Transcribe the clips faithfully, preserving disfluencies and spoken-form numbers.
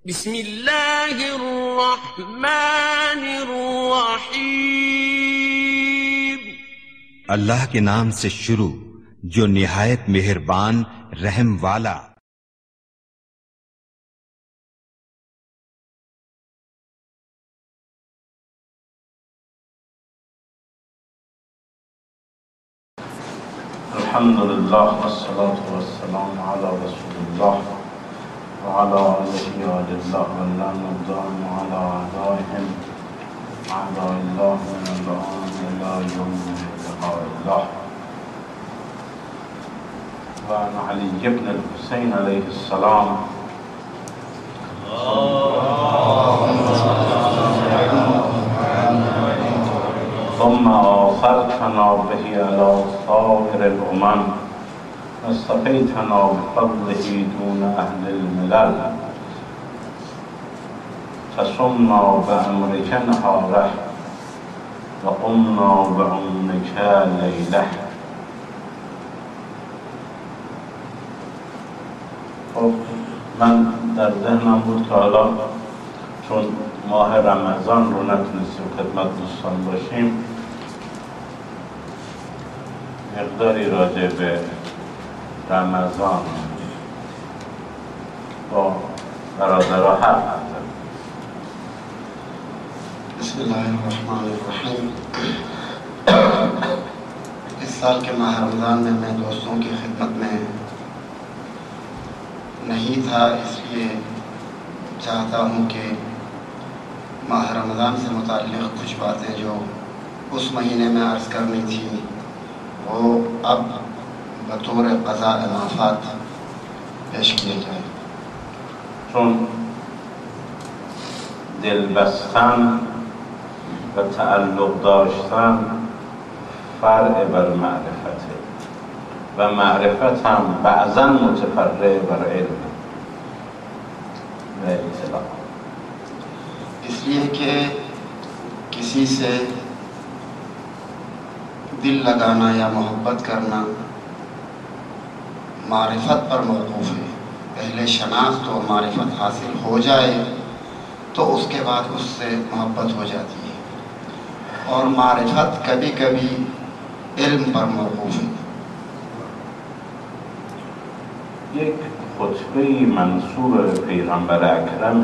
بسم اللہ الرحمن الرحیم۔ اللہ کے نام سے شروع جو نہایت مہربان رحم والا۔ الحمد للہ والصلاة والسلام علی رسول اللہ وعلى آله الله واللعنة الدائم على أعدائهم أعداء الله من الآن إلى يوم لقاء الله. وعن علي بن الحسين عليه السلام ثم آخرتنا به على سائر الأمم واصطفيتنا بفضله دون أهل الملل فصمنا بأمرك نهاره وقمنا بعمرك ليله. خب من در ذهنم بود که حالا چون ماه رمضان رو نتونستیم خدمت دوستان باشیم مقداری راجع به رمضان با برادرها حرف بزنیم. بسم اللہ الرحمن الرحیم۔ اس سال کے ماہ رمضان میں میں دوستوں کی خدمت میں نہیں تھا، اس لیے چاہتا ہوں کہ ماہ رمضان سے متعلق کچھ باتیں جو اس مہینے میں عرض کرنی تھی وہ اب بطور قضاء مافات پیش کیے جائیں. چون دل بستن و تعلق داشتن فرع بر معرفته و معرفت هم بعضا متفرع بر علم و اطلاع. اس لیے کہ کسی سے دل لگانا یا محبت کرنا معرفت پر موقوف ہے. پہلے شناخت اور معرفت حاصل ہو جائے تو اس کے بعد اس سے محبت ہو جاتی ہے، اور معرفت کبھی کبھی علم پر موقوف ہے. یک خطبه منصور پیغمبر اکرم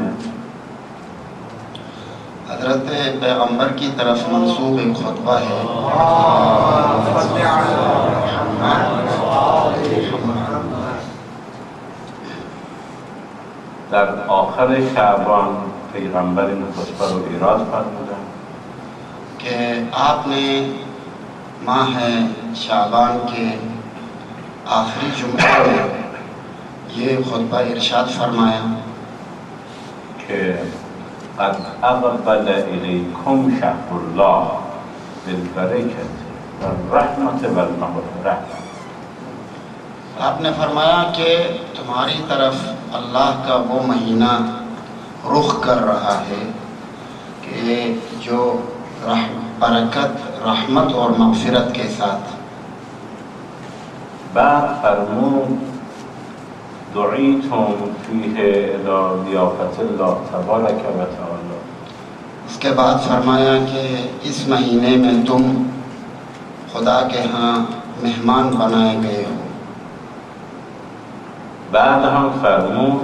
حضرت پیغمبر کی طرف منسوب ایک خطبہ ہے. در آخر شعبان پیغمبر این خطبه رو ایراد فرمودن کہ آپ نے ماہ شعبان کے آخری جمعے میں یہ خطبہ ارشاد فرمایا که قد اقبل الیکم شهر الله بالبرکت والرحمت والمغفرة. آپ نے فرمایا کہ تمہاری طرف اللہ کا وہ مہینہ رخ کر رہا ہے کہ جو برکت، رحمت اور مغفرت کے ساتھ. بعد فرمود دعیتم فیه الی ضیافة الله تبارک و تعالی. اس کے بعد فرمایا کہ اس مہینے میں تم خدا کے ہاں مہمان بنائے گئے ہو. بعد هم فرمود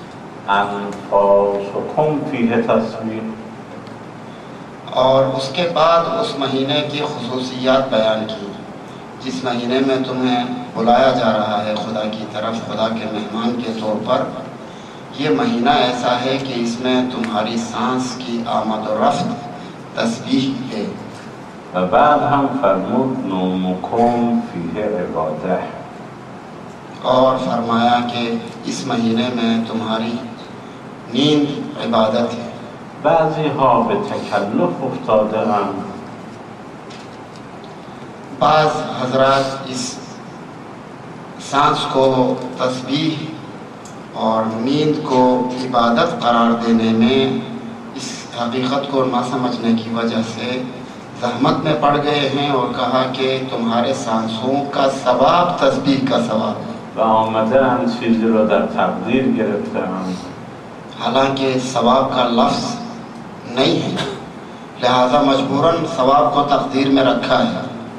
انفاسکم فیه تسبیح. اور اس کے بعد اس مہینے کی خصوصیات بیان کی. جس مہینے میں تمہیں بلایا جا رہا ہے خدا کی طرف خدا کے مہمان کے طور پر، یہ مہینہ ایسا ہے کہ اس میں تمہاری سانس کی آمد و رفت تسبیح ہے. و بعد هم فرمود نومکم فیه عباده. اور فرمایا کہ اس مہینے میں تمہاری نیند عبادت ہے. بعضی ها به تکلف افتاده اند بعض حضرات اس سانس کو تسبیح اور نیند کو عبادت قرار دینے میں اس حقیقت کو نہ سمجھنے کی وجہ سے زحمت میں پڑ گئے ہیں اور کہا کہ تمہارے سانسوں کا ثواب تسبیح کا ثواب ہے. و آمده اند چیزی را در تقدیر گرفته اند حالانکہ ثواب کا لفظ نہیں ہے، لہذا مجبوراً ثواب کو تقدیر میں رکھا ہے.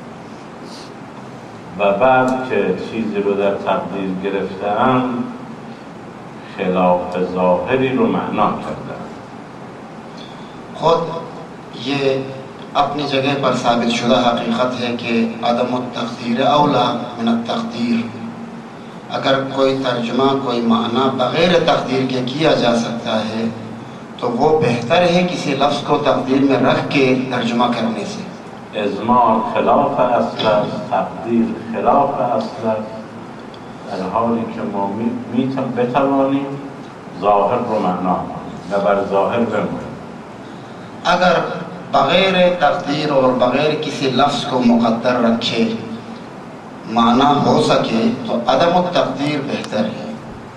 و بعد که چیزی رو در تقدیر گرفتن خلاف ظاهری رو معنا کردن. خود یہ اپنی جگہ پر ثابت شدہ حقیقت ہے کہ عدم التقدیر اولا من التقدیر. اگر کوئی ترجمہ کوئی معنی بغیر تقدیر کے کیا جا سکتا ہے تو وہ بہتر ہے کسی لفظ کو تقدیر میں رکھ کے ترجمہ کرنے سے. ازمار خلاف اصل است، تقدیر خلاف اصل است، در حالی که ما می بتوانیم ظاهر رو معنا کنیم و بر ظاهر بمونیم. اگر بغیر تقدیر اور بغیر کسی لفظ کو مقدر رکھے معنی ہو سکے تو عدم التقدیر بہتر ہے.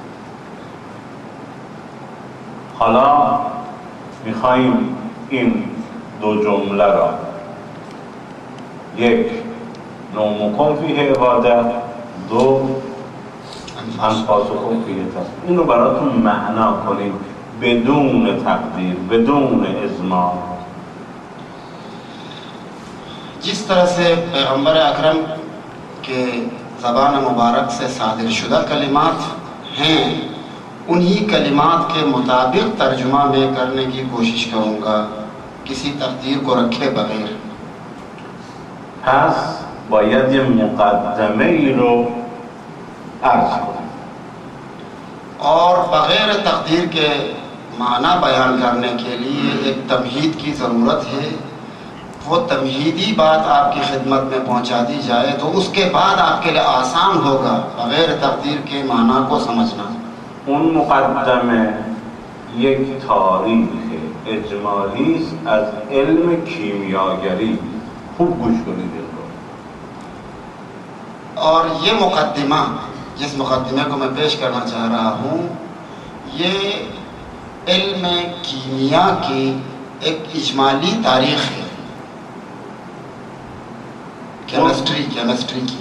حالا میخواییم این دو جمله را یک نومکن فیه عبادت، دو انفاسکن فیه تصدیق. این رو براتون معنا کنیم بدون تقدیر، بدون ازمار. جس طرح سے پیغمبر اکرم کے زبان مبارک سے صادر شدہ کلمات ہیں انہی کلمات کے مطابق ترجمہ میں کرنے کی کوشش کروں گا کسی تقدیر کو رکھے بغیر. پس باید یه مقدمه ای رو عرض کنیم اور بغیر تقدیر کے معنی بیان کرنے کے لیے ایک تمہید کی ضرورت ہے. وہ تمہیدی بات آپ کی خدمت میں پہنچا دی جائے تو اس کے بعد آپ کے لیے آسان ہوگا بغیر تقدیر کے معنی کو سمجھنا. اون مقدمه یک تاریخ اجمالی است از علم کیمیاگری. خوب گوش کنید این رو. اور یہ مقدمہ جس مقدمے کو میں پیش کرنا چاہ رہا ہوں یہ علم کیمیا کی ایک اجمالی تاریخ ہے، کیمسٹری کیمسٹری کی.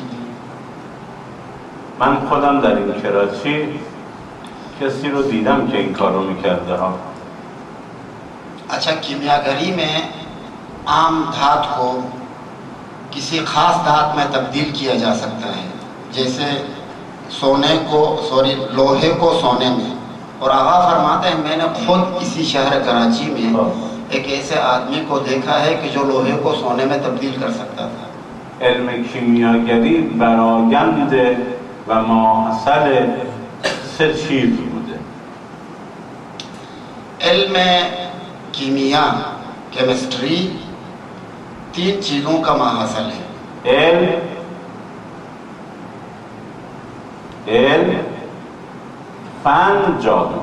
من خودم در این کراچی کسی رو دیدم که این کار رو میکرده ها. اچھا، کیمیاگری میں عام دھات کو کسی خاص دھات میں تبدیل کیا جا سکتا ہے، جیسے سونے کو سوری لوہے کو سونے میں. اور آغا فرماتے ہیں میں نے خود اسی شہر کراچی میں ایک ایسے آدمی کو دیکھا ہے کہ جو لوہے کو سونے میں تبدیل کر سکتا تھا. علم کیمیاگری برآیند و ماحصل سه چیز بوده. علم کیمیا کیمسٹری تین چیزوں کا ماحصل ہے. علم علم فن جادو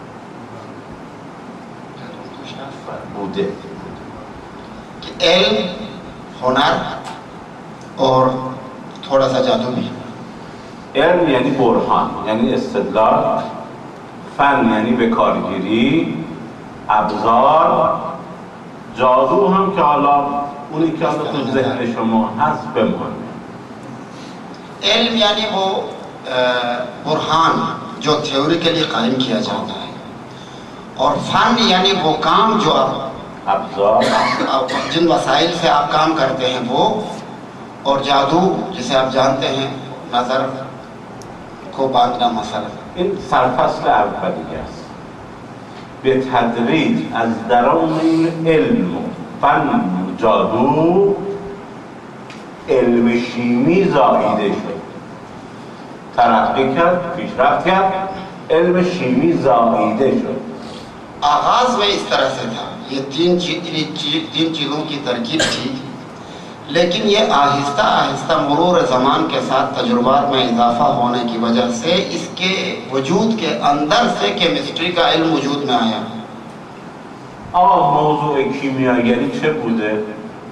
بوده. کہ علم ہنر اور تھوڑا سا جادو بھی. علم یعنی برهان یعنی استدلال، فن یعنی به کارگیری، ابزار، جادو هم که حالا اونی که حالا تو ذهن شما هست بمونه. علم یعنی وہ برہان جو تھیوری کے لیے قائم کیا جاتا ہے، اور فن یعنی وہ کام جو آپ ابزار جن وسائل سے آپ کام کرتے ہیں وہ، اور جادو جسے آپ جانتے ہیں نظر کو باندھنا مثلا. این سرفصل اولیه است. به تدریج از درون این علم و فن و جادو علم شیمی زاییده شد، ترقی کرد، پیشرفت کرد، علم شیمی زاییده شد. آغاز میں اس طرح سے تھا، یہ تین تین چیزوں کی ترکیب تھی، لیکن یہ آہستہ آہستہ مرور زمان کے ساتھ تجربات میں اضافہ ہونے کی وجہ سے اس کے وجود کے اندر سے کیمسٹری کا علم وجود میں آیا. آه موضوع کیمیاگری چه بوده؟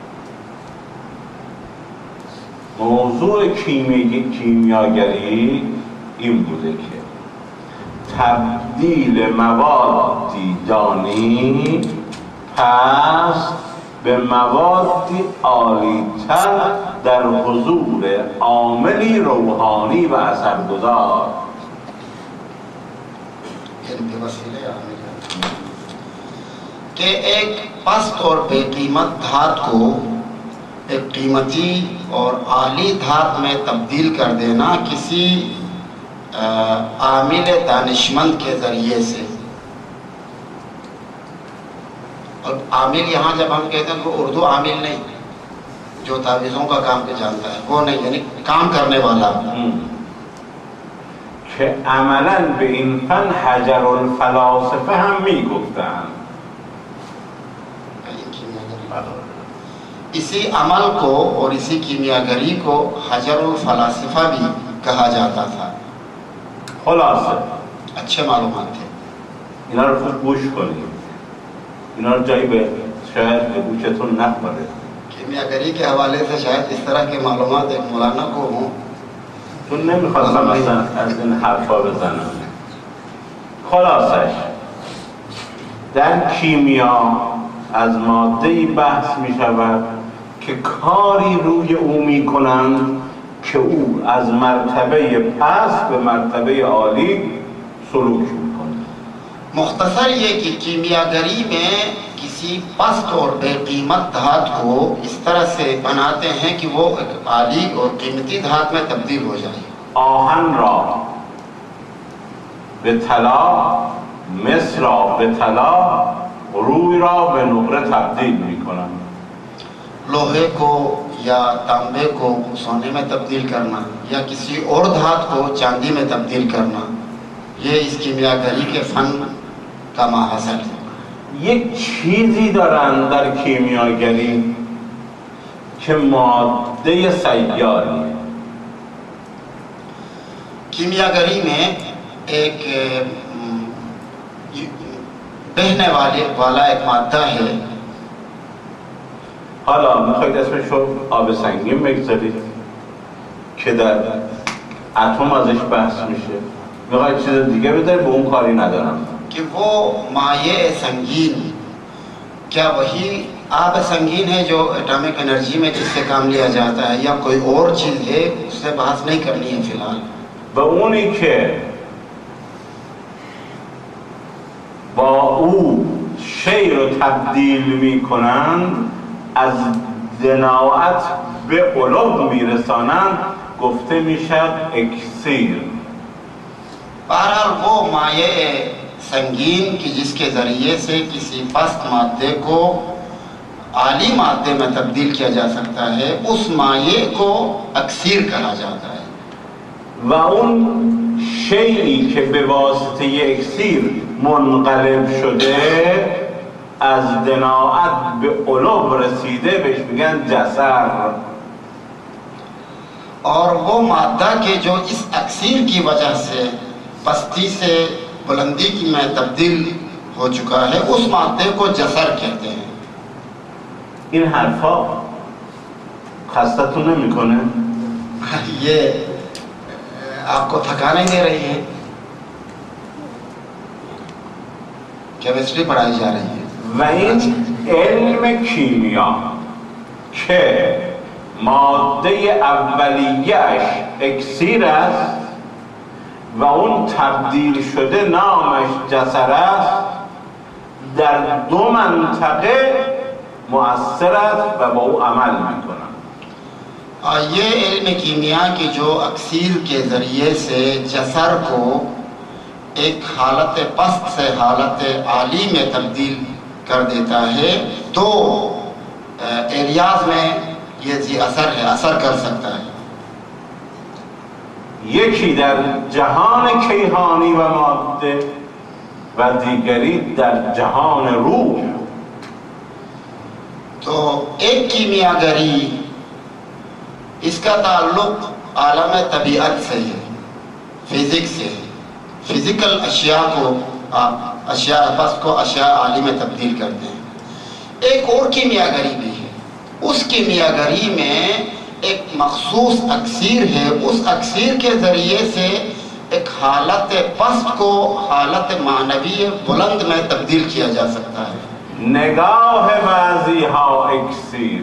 موضوع کیمیاگری این بوده که تبدیل موادی دانی پس به موادی عالی‌تر در حضور عاملی روحانی و اثرگذار. یعنی به وسیله عامل کہ ایک پست اور بے قیمت دھات کو ایک قیمتی اور عالی دھات میں تبدیل کر دینا کسی عامل دانشمند کے ذریعے سے. اور عامل یہاں جب ہم کہتے ہیں تو اردو عامل نہیں جو تعویذوں کا کام کے جانتا ہے، وہ نہیں، یعنی کام کرنے والا. که عملا به این فن حجر الفلاسفه هم میگفتن. اسی عمل کو اور اسی کیمیاگری کو حجر الفلاسفہ بھی کہا جاتا تھا. خلاصه اچھے معلومات تھے. اینا رو خوب گوش کنید، اینا رو جایی به شاید به گوشتون نخوره. کیمیاگری کے حوالے سے شاید اس طرح کے معلومات ایک مولانا کو ہوں. چون نمیخواستم مثلا از این حرفا بزنم. خلاصش در کیمیا از ماده‌ای بحث می شود که کاری روی او می کنند که او از مرتبه پست به مرتبه عالی سلوک می کنند. مختصر یہ کہ کیمیاگری میں کسی پست اور بے قیمت دھات کو اس طرح سے بناتے ہیں کہ وہ ایک عالی اور قیمتی دھات میں تبدیل ہو جائے. آهن را به طلا، مس را به طلا، روی را به نقره تبدیل می کنند. لوہے کو یا تانبے کو سونے میں تبدیل کرنا یا کسی اور دھات کو چاندی میں تبدیل کرنا، یہ اس کیمیاگری کے فن کا ماحصل ہے. یک چیزی دارن در کیمیاگری که ماده سیاری. کیمیاگری میں ایک بہنے والے والا ایک مادہ ہے. حالا میخواید اسمش رو آب سنگین بگذارید که در اتم ازش بحث میشه، میخواید چیز دیگه بذارید، به اون کاری ندارم. کہ وہ مایع سنگین کیا وہی آب سنگین ہے جو ایٹامک انرجی میں جس سے کام لیا جاتا ہے یا کوئی اور چیز ہے، اس سے بحث نہیں کرنی ہے فی الحال. به اونی که با او شی رو تبدیل میکنند، از دناعت به علو میرسانند، گفته میشد اکسیر. بہرحال وہ مایع سنگین کی جس کے ذریعے سے کسی پست مادے کو عالی مادے میں تبدیل کیا جا سکتا ہے، اس مایع کو اکسیر کہا جاتا ہے. و اون شیئی که به واسطه اکسیر منقلب شده از دناعت به علو رسیده بهش میگن جسر. اور وہ مادہ کہ جو اس اکسیر کی وجہ سے پستی سے بلندی کی میں تبدیل ہو چکا ہے، اس مادے کو جسر کہتے ہیں. این حرفا خستتون نمیکنه؟ یہ آپ کو تھکا نہیں دے رہی ہے؟ کیمسٹری پڑھائی جا رہی ہے. و این علم کیمیا که ماده اولیه‌اش اکسیر است و اون تبدیل شده نامش جسر است، در دو منطقه مؤثر است و با او عمل میکنند. یہ علم کیمیا کے جو اکسیر کے ذریعے سے جسر کو ایک حالت پست سے حالت عالی میں تبدیل کر دیتا ہے، دو ایریاز میں یہ جی اثر ہے، اثر کر سکتا ہے. یکی در جهان کیهانی و ماده و دیگری در جهان روح. تو ایک کیمیاگری اس کا تعلق عالم طبیعت سے ہے، فزکس سے ہے. فزیکل اشیاء کو اشیاء پست کو اشیاء عالی میں تبدیل کرتے ہیں. ایک اور کیمیاگری بھی ہے، اس کیمیاگری میں ایک مخصوص اکسیر ہے، اس اکسیر کے ذریعے سے ایک حالت پست کو حالت معنوی بلند میں تبدیل کیا جا سکتا ہے. نگاه بعضی ها اکسیر.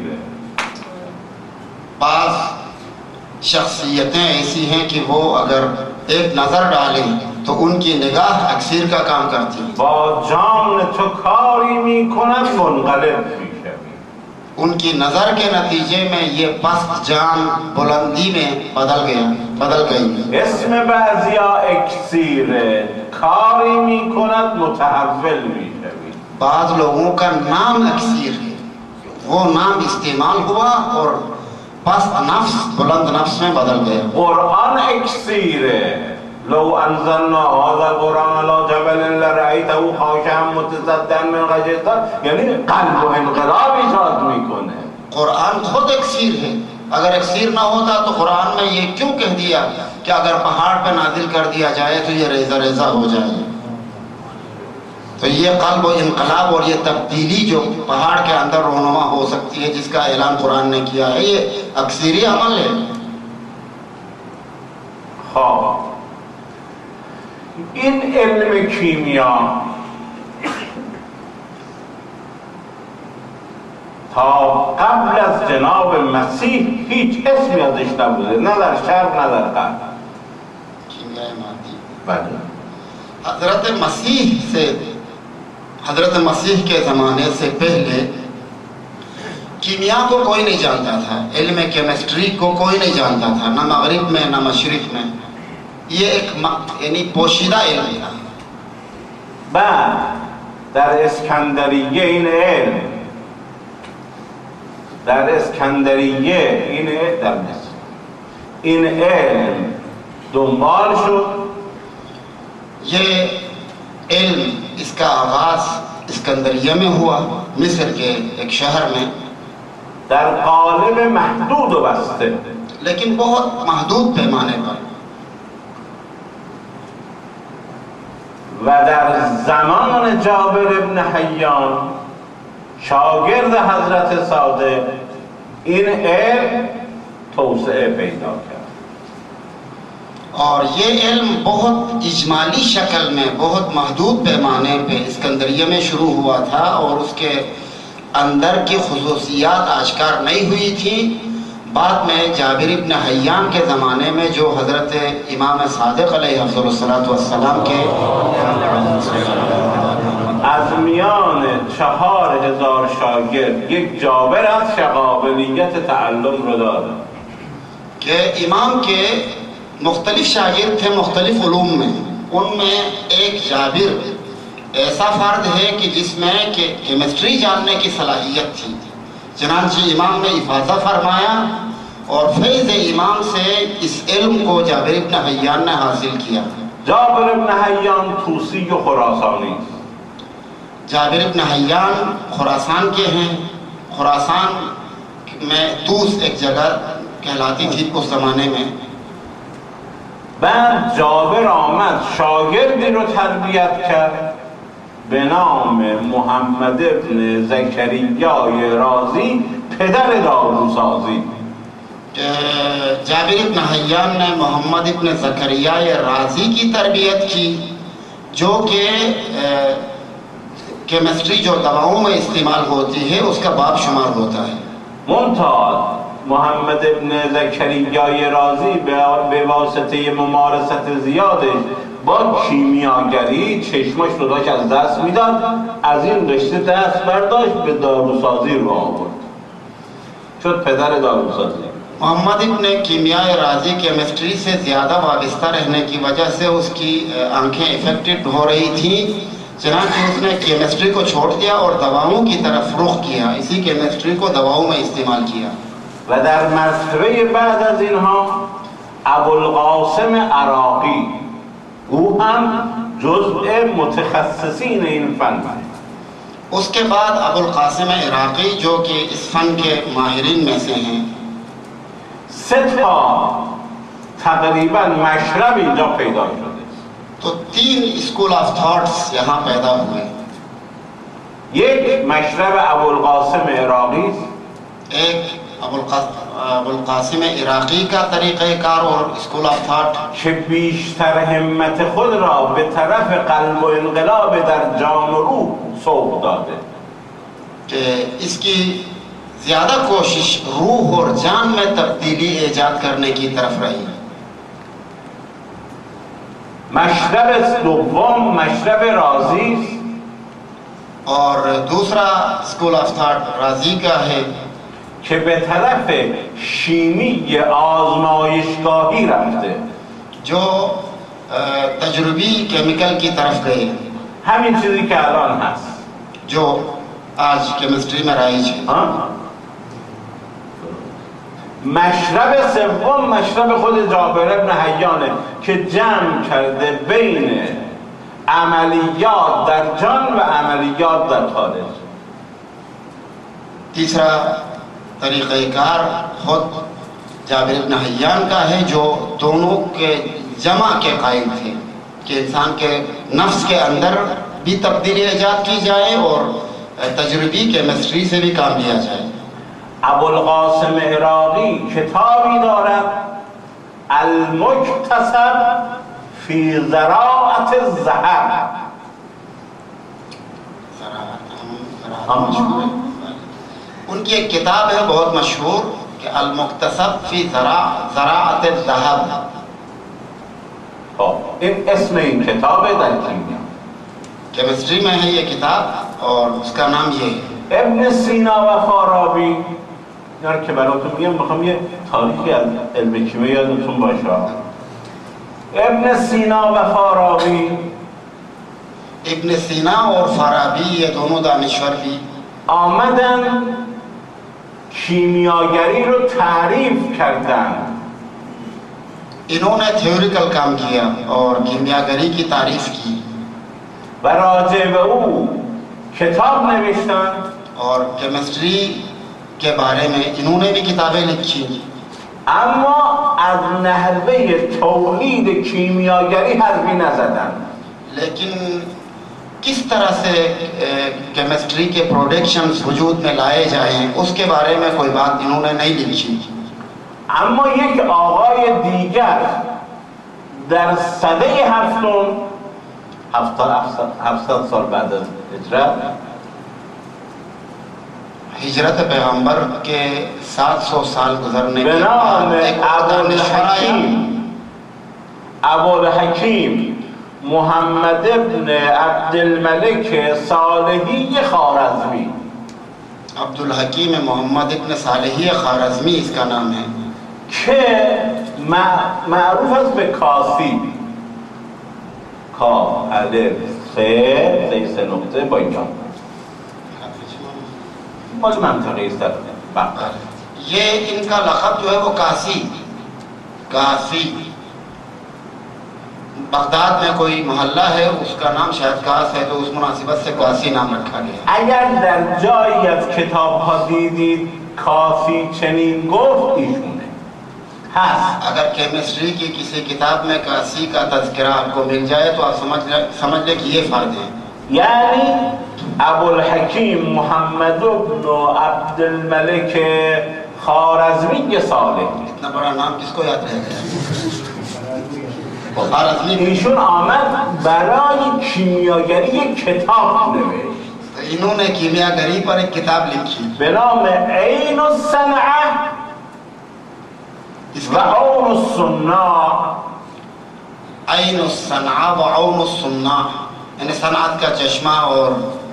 بعض شخصیتیں ایسی ہیں کہ وہ اگر ایک نظر ڈالیں تو ان کی نگاہ اکسیر کا کام کرتی ہے. با جان تو کاری می کند منقلب می شوی. ان کی نظر کے نتیجے میں یہ پست جان بلندی میں بدل گیا بدل گئی. اسم بعضیا اکسیر کاری می کند متحول می شوی. بعض لوگوں کا نام اکسیر ہے، وہ نام استعمال ہوا اور پست نفس بلند نفس میں بدل گیا. قرآن اکسیر لو انزلنا هذا القرآن على جبل لرأيته خاشعا متصدعا من خشیة الله، یعنی قلب و انقلاب ایجاد میکنه. قرآن خود اکسیر ہے. اگر اکسیر نہ ہوتا تو قرآن میں یہ کیوں کہہ دیا کہ اگر پہاڑ پہ نازل کر دیا جائے تو یہ ریزہ ریزہ ہو جائے. تو یہ قلب و انقلاب اور یہ تبدیلی جو پہاڑ کے اندر رونما ہو سکتی ہے جس کا اعلان قرآن نے کیا ہے، یہ اکثیری عمل ہے. خواب این علم کیمیا تا قبل از جناب مسیح هیچ اسمی ازش نبوده، نه در شرق نه در غرب. کیمیای مادی. بله. حضرت مسیح سے حضرت مسیح کے زمانے سے پہلے کیمیا کو کوئی نہیں جانتا تھا، علم کیمسٹری کو کوئی نہیں جانتا تھا، نہ مغرب میں نہ مشرق میں. یہ ایک یعنی پوشیدہ علم تھا. بعد در اسکندریه این علم در اسکندریه این علم در مصر این علم دنبال شد. یہ علم اس کا آغاز اسکندریہ میں ہوا، مصر کے ایک شہر میں، در قالب محدود و بسته، لیکن بہت محدود پیمانے پر. و در زمان جابر ابن حیان شاگرد حضرت صادق این علم توسعه پیدا کرد. اور یہ علم بہت اجمالی شکل میں بہت محدود پیمانے پہ اسکندریہ میں شروع ہوا تھا اور اس کے اندر کی خصوصیات آشکار نہیں ہوئی تھیں. بعد میں جابر ابن حیان کے زمانے میں جو حضرت امام صادق علیہ الصلوۃ والسلام کے از میان چهار هزار شاگرد یک جابر از شقابلیت تعلم رو داره کہ امام کے مختلف شاگرد تھے مختلف علوم میں. ان میں ایک جابر ایسا فرد ہے کہ جس میں کہ کیمسٹری جاننے کی صلاحیت تھی. چنانچہ امام نے افاضہ فرمایا اور فیض امام سے اس علم کو جابر ابن حیان نے حاصل کیا. جابر ابن حیان توسی و خراسانی. جابر ابن حیان خراسان کے ہیں. خراسان میں توس ایک جگہ کہلاتی تھی اس زمانے میں. بعد جابر آمد شاگردی رو تربیت کرد به نام محمد ابن زکریای رازی پدر داروسازی. جابر ابن حیان نے محمد ابن زکریای رازی کی تربیت کی جو کہ کیمسٹری جو دواؤں میں استعمال ہوتی ہے اس کا باب شمار ہوتا ہے. ممتاز محمد ابن زکریای رازی به واسطه ممارست زیادش با کیمیاگری چشمش رو داشت از دست میداد، از این رشته دست برداشت به داروسازی رو آورد، شد پدر داروسازی. محمد ابن کیمیائے رازی کیمسٹری سے زیادہ وابستہ رہنے کی وجہ سے اس کی آنکھیں افیکٹڈ ہو رہی تھیں، چنانچہ اس نے کیمسٹری کو چھوڑ دیا اور دواؤں کی طرف رخ کیا. اسی کیمسٹری کو دواؤں میں استعمال کیا. و در مرتبه بعد از اینها ابوالقاسم عراقی او هم جزء متخصصین این فن ہے. اس کے بعد ابوالقاسم عراقی جو کہ اس فن کے ماہرین میں سے ہیں، سه تا تقریبا مشرب اینجا پیدا شده. تو تین اسکول آف تھاٹس یہاں پیدا ہوئے. یک مشرب ابوالقاسم عراقی، ایک ابوالقاسم عراقی کا طریقہ کار اور اسکول آف تھاٹ که بیشتر همت خود را به طرف قلب و انقلاب در جان و روح سوق داده، کہ اس کی زیادہ کوشش روح اور جان میں تبدیلی ایجاد کرنے کی طرف رہی. مشرب دوم مشرب رازی است. اور دوسرا اسکول آف تھاٹ رازی کا ہے که به طرف شیمی آزمایشگاهی رفته. جو تجربی کیمیکل کی طرف گئے، همین چیزی که الان هست. جو آج کیمسٹری میں رائج ہے. آه؟ مشرب سوم مشرب خود جابر ابن حیانه که جمع کرده بین عملیات در جان و عملیات در خارج. تیسرا طریقہ کار خود جابر ابن حیان کا ہے، جو دونوں کے جمع کے قائل تھے کہ انسان کے نفس کے اندر بھی تبدیلی ایجاد کی جائے اور تجربی کیمسٹری سے بھی کام لیا جائے. ابوالقاسم عراقی کتابی دارد المکتسب فی زراعت الذهب. ان کی ایک کتاب ہے بہت مشہور کہ المکتسب فی زراعت الذهب. این اسم این کتاب در کیمیا، کیمسٹری میں ہے یہ کتاب اور اس کا نام یہ ہے. ابن سینا و فارابی، یعنی که براتون میگم میخوام یه تاریخی از علم کیمیا یادتون باشه. ابن سینا و فارابی، ابن سینا اور فارابی یہ دونوں دانشور بھی آمدن کیمیاگری رو تعریف کردن. انہوں نے تھیوریکل کام کیا اور کیمیاگری کی تعریف کی و راجع به او کتاب نوشتن. اور کیمسٹری کے بارے میں انہوں نے بھی کتابیں لکھی، اما از نحوه تولید کیمیاگری حرفی نزدن. لیکن کس طرح سے کیمسٹری کے پروڈکشنز وجود میں لائے جائیں اس کے بارے میں کوئی بات انہوں نے نہیں لکھی. اما یک آقای دیگر در سده هفتم هفتصد سال بعد از هجرت، ہجرت پیغمبر کے سات سو سال گزرنے به کے نام بعد ایک اور دانشور آیا ابوالحکیم ابوالحکیم محمد ابن عبدالملک صالحی خوارزمی. عبدالحکیم محمد ابن صالحی خوارزمی اس کا نام ہے، که معروف است به کاسی، کا الف خ سه سه نقطه با اینجا مال منطقه است در بغداد. یہ ان کا لقب جو ہے وہ کاسی کاسی بغداد میں کوئی محلہ ہے اس کا نام شاید کاس ہے، تو اس مناسبت سے کاسی نام رکھا گیا. اگر در جایی از کتاب ها دیدید کاسی چنین گفت ایشونه هست. اگر کیمسٹری کی کسی کتاب میں کاسی کا تذکرہ آپ کو مل جائے تو آپ سمجھ سمجھ لیں کہ یہ فائدے ہیں. یعنی ابوالحکیم محمد بن عبدالملک خوارزمی صالح. اتنا بڑا نام کس کو یاد رہ گیا؟ خوارزمی. ایشون آمد برای کیمیاگری یک کتاب نوشت انہوں نے کیمیاگری پر ایک کتاب لکھی به نام عین الصنعه و عون الصناع. عین الصنعہ و عون الصناع، یعنی صنعت کا چشمہ اور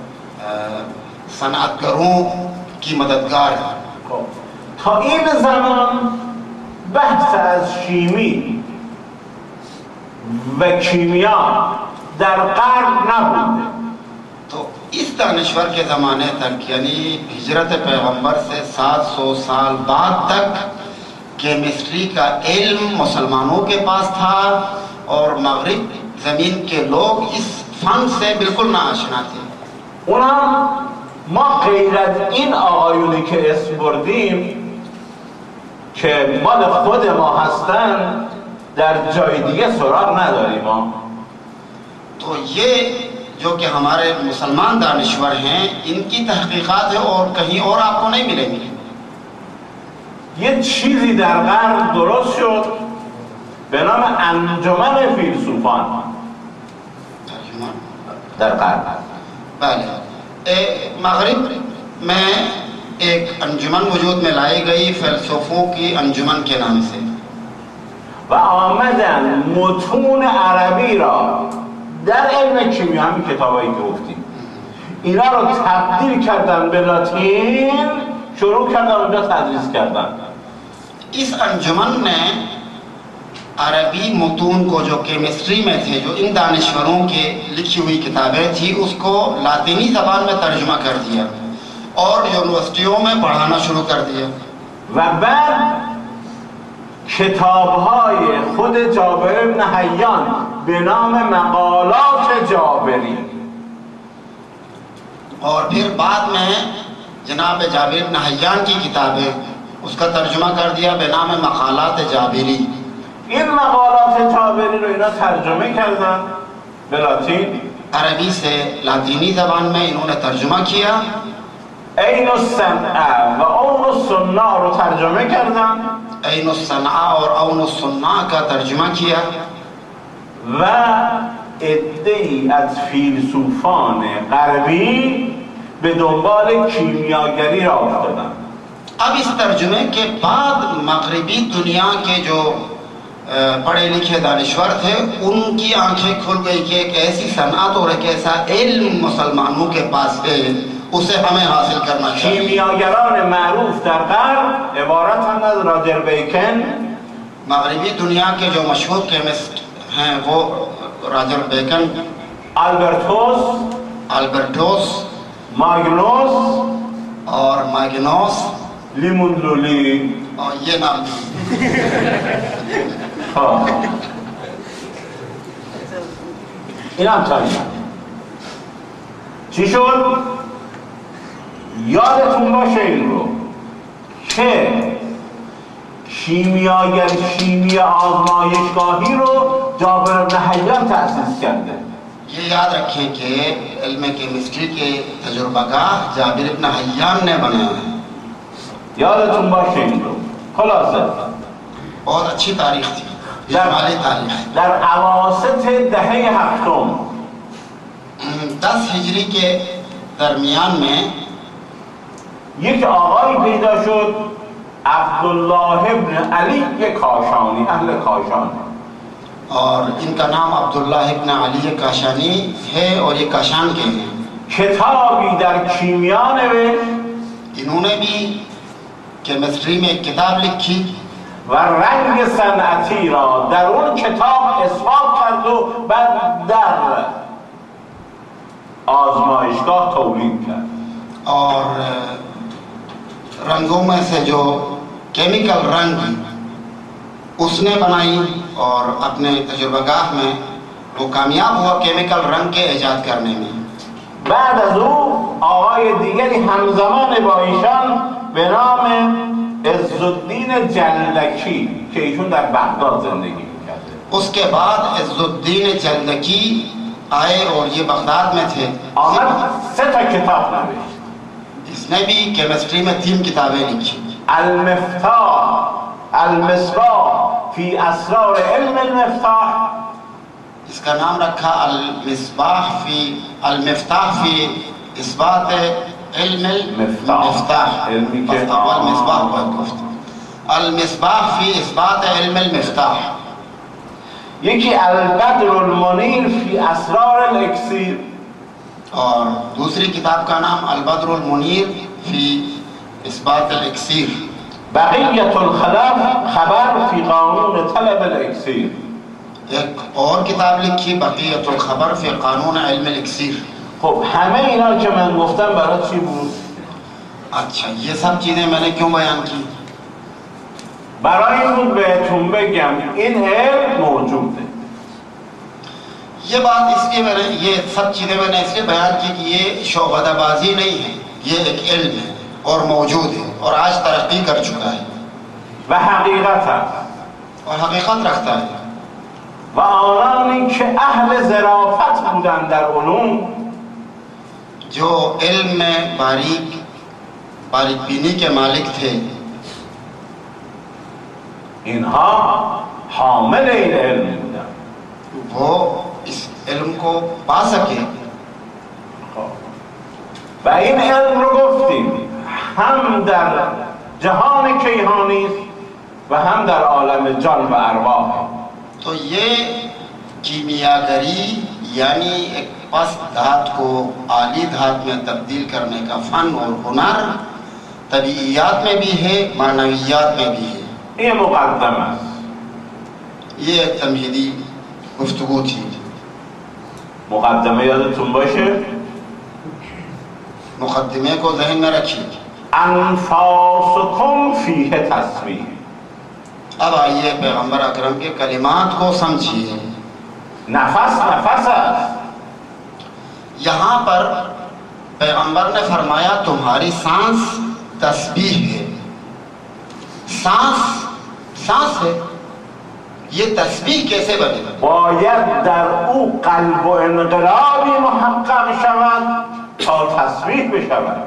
صنعت گروں کی مددگار. تا این زمان بحث از شیمی و کیمیا در غرب نبوده. تو اس دانشور کے زمانے تک یعنی ہجرت پیغمبر سے سات سو سال بعد تک کیمسٹری کا علم مسلمانوں کے پاس تھا اور مغرب زمین کے لوگ اس فن سے بالکل ناآشنا تھے. اونم ما غیر از این آقایونی که اسم بردیم که مال خود ما هستن در جای دیگه سراغ نداریم. ما تو یہ جو کہ ہمارے مسلمان دانشور ہیں ان کی تحقیقات ہے اور کہیں اور آپ کو نہیں ملیں گی. یه چیزی در غرب درست شد به نام انجمن فیلسوفان در غرب. بله، مغرب میں ایک انجمن وجود میں لائی گئی فلسفوں کی انجمن کے نام سے. و آمدن متون عربی را در علم کیمیا، همین کتابایی که گفتیم، اینا رو تبدیل کردن به لاتین، شروع کردن اونجا تدریس کردن. اس انجمن نے عربی متون کو جو کیمسٹری میں تھے، جو ان دانشوروں کے لکھی ہوئی کتابیں تھیں، اس کو لاطینی زبان میں ترجمہ کر دیا اور یونیورسٹیوں میں پڑھانا شروع کر دیا. و بعد کتاب‌های خود جابر بن حیان به نام مقالات جابری، اور پھر بعد میں جناب جابر بن حیان کی کتابیں اس کا ترجمہ کر دیا به نام مقالات جابری. این مقالات جابری رو اینا ترجمه کردن به لاتین، عربی سے لاطینی زبان میں انہوں نے ترجمہ کیا. عین الصنعاء و عون الصناع رو ترجمه کردن، عین الصنعاء اور عون الصناع کا ترجمہ کیا. و عده‌ای از فیلسوفان غربی به دنبال کیمیاگری را افتادن. اب اس ترجمے کے بعد مغربی دنیا کے جو پڑھے لکھے دانشور تھے، ان کی آنکھیں کھل گئی کہ ایک ایسی صنعت اور ایک ایسا علم مسلمانوں کے پاس ہے، اسے ہمیں حاصل کرنا چاہیے. کیمیاگران معروف در غرب عبارتند از راجر بیکن، مغربی دنیا کے جو مشہور کیمسٹ ہیں وہ راجر بیکن، البرتوس، البرٹوس، ماگنوس اور ماگنوس، لیموندولی. اور یہ نام این هم تاریخ. چی شد؟ یادتون باشه این رو که شیمیاگر شیمی آزمایشگاهی رو جابر بن حیان تأسیس کرده. یہ یاد رکھیں کہ علم کیمسٹری کے تجربہ گاہ جابر بن حیان نے بنایا ہے. یادتون باشه این رو. خلاصه بہت اچھی تاریخ تھی، اجمالی تاریخ. در اواسط دهه هفتم دس ہجری کے درمیان میں یک آقایی پیدا شد، عبدالله ابن علی کاشانی، اهل کاشان، اور ان کا نام عبداللہ ابن علی کاشانی ہے اور یہ کاشان کے ہیں. کتابی در کیمیا نوشت، انہوں نے بھی کیمسٹری میں ایک کتاب لکھی و رنگ صنعتی را در اون کتاب اثبات کرد و بعد در آزمایشگاه تولید کرد. اور رنگوں میں سے جو کیمیکل رنگ اس نے بنائی اور اپنے تجربہ گاہ میں وہ کامیاب ہوا کیمیکل رنگ کے ایجاد کرنے میں. بعد از او آقای دیگری همزمان با ایشان به نام عزالدین جلدکی که ایشون در بغداد زندگی میکرده. اس کے بعد عزالدین جلدکی آئے اور یہ بغداد میں تھے. آمد سه تا کتاب نوشت. اس نے بھی کیمسٹری میں تین کتابیں لکھی. المفتاح، المصباح فی اسرار علم المفتاح، اس کا نام رکھا المصباح فی المفتاح فی اثبات علم المفتاح. المصباح کو گفت المصباح فی اثبات علم المفتاح. یکی البدر المنیر فی اسرار الاکسیر، اور دوسری کتاب کا نام البدر المنیر فی اثبات الاکسیر. بقیت الخلف خبر فی قانون طلب الاکسیر. ایک اور کتاب لکھی بقیت الخبر فی قانون علم الاکسیر. خب همه اینا که من گفتم برای چی بود؟ اچھا یہ سب چیزیں میں نے کیوں بیان کی؟ برای این بود بهتون بگم این علم موجوده. یہ بات اس لیے میں نے یہ سب چیزیں میں نے اس لیے بیان کی کہ یہ شعبدہ بازی نہیں ہے، یہ ایک علم ہے اور موجود ہے اور آج ترقی کر چکا ہے و حقیقت هست. اور حقیقت رکھتا ہے. و آنانی که اهل ظرافت بودن در علوم، جو علم میں باریک باریک بینی کے مالک تھے، اینها حامل این علم بودن. وہ اس علم کو پا سکے. و این علم رو گفتیم هم در جهان کیهانی است و هم در عالم جان و ارواح. تو یہ کیمیاگری یعنی ایک پست دھات کو اعلی دھات میں تبدیل کرنے کا فن اور ہنر طبیعیات میں بھی ہے، معنویات میں بھی ہے. یہ مقدم است. یہ ایک تمہیدی گفتگو تھی. مقدمه یادتون باشه مقدمے کو ذہن میں رکھیے. انفاسکم فیہ تسبیح. اب آئیے پیغمبر اکرم کے کلمات کو سمجھیے. نفس نفس است. یہاں پر پیغمبر نے فرمایا تمہاری سانس تسبیح ہے. سانس سانس ہے، یہ تسبیح کیسے بنے؟ باید در او قلب و انقلابی محقق شود تا تسبیح بشود.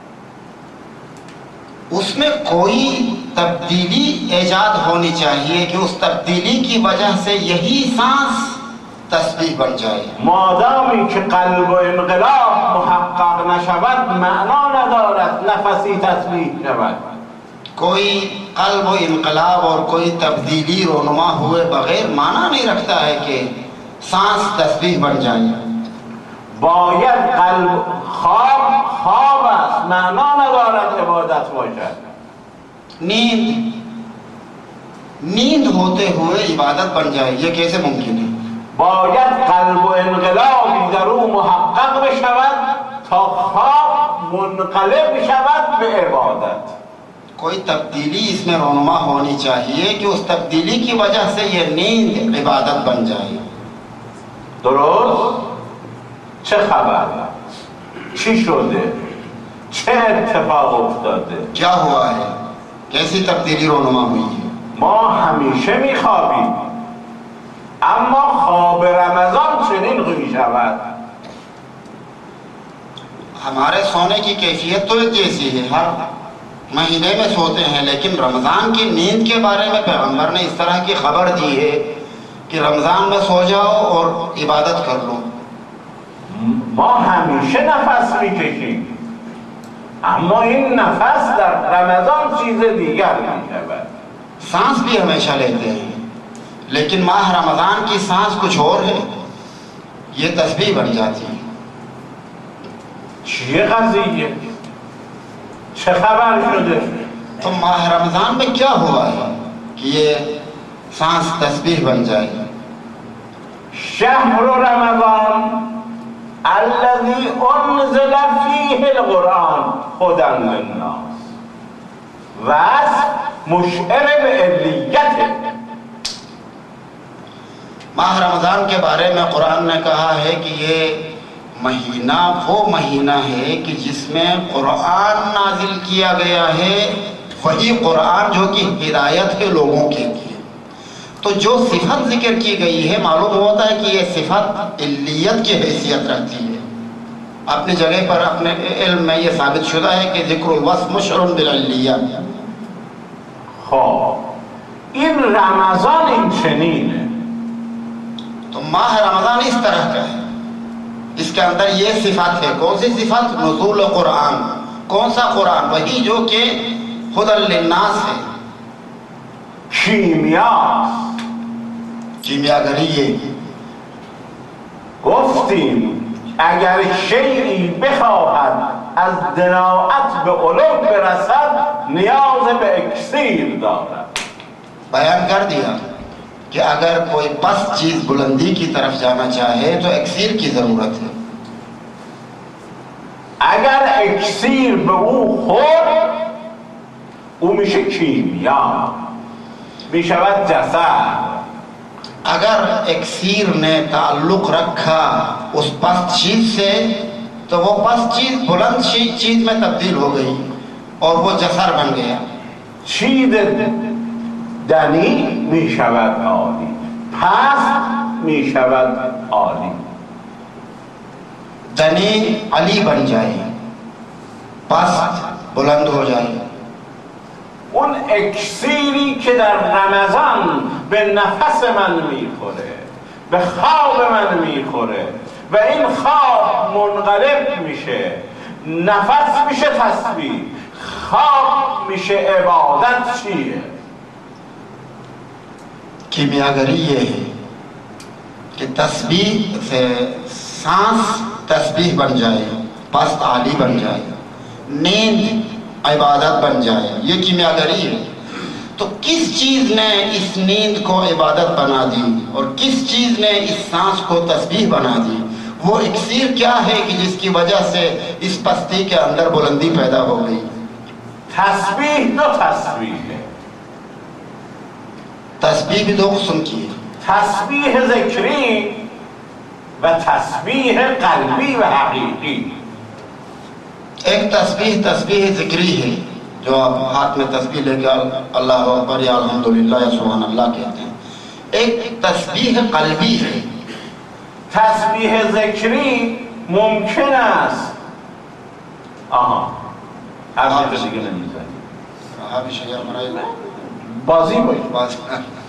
اس میں کوئی تبدیلی ایجاد ہونی چاہیے کہ اس تبدیلی کی وجہ سے یہی سانس تسبیح بن جائے. مادامی که قلب و انقلاب محقق نشود معنا ندارد نفسی تسبیح شود. کوئی قلب و انقلاب اور کوئی تبدیلی رونما ہوئے بغیر معنی نہیں رکھتا ہے کہ سانس تسبیح بن جائے. باید قلب خواب خواب است معنا ندارد عبادت باشد. نیند نیند ہوتے ہوئے عبادت بن جائے، یہ کیسے ممکن ہے؟ باید قلب و انقلابی در او محقق بشود تا خواب منقلب شود به عبادت. کوئی تبدیلی اس میں رونما ہونی چاہیے کہ اس تبدیلی کی وجہ سے یہ نیند عبادت بن جائے. درست؟ چه خبر؟ چی شده؟ چه اتفاق افتاده؟ کیا ہوا ہے؟ کیسی تبدیلی رونما ہوئی ہے؟ ما همیشه میخوابیم اما خواب رمضان چنین می شود. ہمارے سونے کی کیفیت تو ایک جیسی ہے، ہر مہینے میں سوتے ہیں، لیکن رمضان کی نیند کے بارے میں پیغمبر نے اس طرح کی خبر دی ہے کہ رمضان میں سو جاؤ اور عبادت کر لو. ما همیشه نفس میکشیم اما این نفس در رمضان چیز دیگر میشود. سانس بھی ہمیشہ لیتے ہیں لیکن ماہ رمضان کی سانس کچھ اور ہے، یہ تسبیح بن جاتی ہے. چیه قضیه؟ چه خبر شده؟ تو ماہ رمضان میں کیا ہوا ہے کہ یہ سانس تسبیح بن جائے؟ شهر رمضان الذي انزل فيه القرآن هدى للناس وصف مشعر بعلیته. ماہ رمضان کے بارے میں قرآن نے کہا ہے کہ یہ مہینہ وہ مہینہ ہے کہ جس میں قرآن نازل کیا گیا ہے، وہی قرآن جو کہ ہدایت ہے لوگوں کے لیے. تو جو صفت ذکر کی گئی ہے معلوم ہوتا ہے کہ یہ صفت علیت کی حیثیت رکھتی ہے. اپنی جگہ پر اپنے علم میں یہ ثابت شدہ ہے کہ ذکر الوصف مشعر بالعلیہ. خب این رمضان این چنینه. تو ماہ رمضان اس طرح کا ہے، اس کے اندر یہ صفات ہے. کون سی صفت؟ نزول قرآن. کون سا قرآن؟ وہی جو کہ ہدی للناس ہے. کیمیاست. کیمیاگری ہے. گفتیم اگر شیئی بخواهد از دناعت به علو برسد نیاز به اکسیر دارد. بیان کر دیا کہ اگر کوئی پست چیز بلندی کی طرف جانا چاہے تو اکسیر کی ضرورت ہے. اگر اکسیر به او خورد او میشه کیمیا، میشود جسد. اگر اکسیر نے تعلق رکھا اس پست چیز سے تو وہ پست چیز بلند چیز میں تبدیل ہو گئی اور وہ جسر بن گیا. چیز دنی میشود عالی، پست میشود عالی. دنی علی بن جائے، پست بلند ہو جائے. اون اکسیری که در رمضان به نفس من میخوره، به خواب من میخوره و این خواب منقلب میشه، نفس میشه تسبیح، خواب میشه عبادت. چیه؟ کیمیاگری یہ ہے کہ تسبیح سے سانس تسبیح بن جائے، پست عالی بن جائے، نیند عبادت بن جائے، یہ کیمیاگری ہے۔ تو کس چیز نے اس نیند کو عبادت بنا دی اور کس چیز نے اس سانس کو تسبیح بنا دی؟ وہ اکسیر کیا ہے کہ جس کی وجہ سے اس پستی کے اندر بلندی پیدا ہو گئی؟ تسبیح تو تسبیح ہے، تسبیح بھی دو قسم کی ہے، تسبیح ذکری و تسبیح قلبی و حقیقی۔ ایک تسبیح تسبیح ذکری ہے جو آپ ہاتھ میں تسبیح لے کے اللہ اکبر یا الحمدللہ یا سبحان اللہ کہتے ہیں، ایک تسبیح قلبی ہے۔ تسبیح ذکری ممکن است آها حرف دیگه نمیزنی صحابی شیعه برای بازی باید باز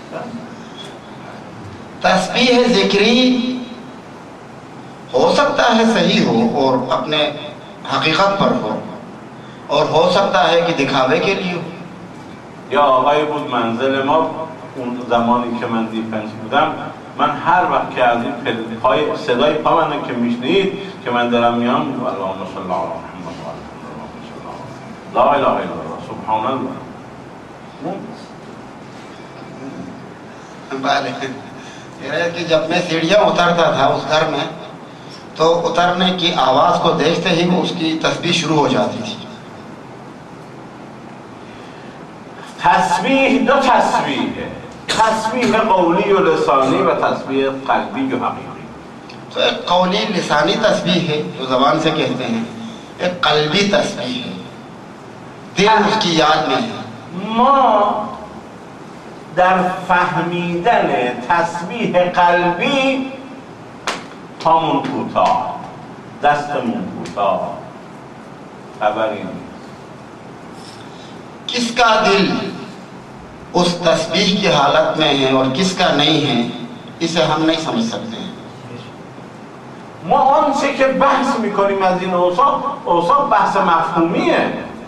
تسبیح ذکری ہو سکتا ہے صحیح ہو اور اپنے حقیقت پر ہو، اور ہو سکتا ہے کہ دکھاوے کے لیے ہو۔ یا آقای بود منزل ما اون زمانی که من دیفنس بودم، من هر وقت که از این پای صدای پا منو که میشنید که من دارم میام اللهم صل علی محمد لا اله الا الله سبحان الله، بله یہ کہ جب میں سیڑھیاں اترتا تھا اس گھر میں تو اترنے کی آواز کو دیکھتے ہی وہ اس کی تسبیح شروع ہو جاتی تھی۔ تسبیح دو تسبیح ہے، تسبیح قولی و لسانی و تسبیح قلبی و حقیقی۔ تو ایک قولی لسانی تسبیح ہے جو زبان سے کہتے ہیں، ایک قلبی تسبیح ہے، دل اس کی یاد میں ہے۔ ما در فهمیدن تسبیح قلبی پامون کوتاه، دستمون کوتاه، خبری نیست۔ کس کا دل اس تسبیح کی حالت میں ہے اور کس کا نہیں ہے اسے ہم نہیں سمجھ سکتے ہیں۔ ما آنچه که بحث میکنیم از این اوصاف، اوصاف بحث مفهومیه۔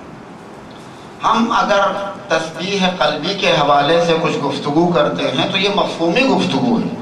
ہم اگر تسبیح قلبی کے حوالے سے کچھ گفتگو کرتے ہیں تو یہ مفہومی گفتگو ہے۔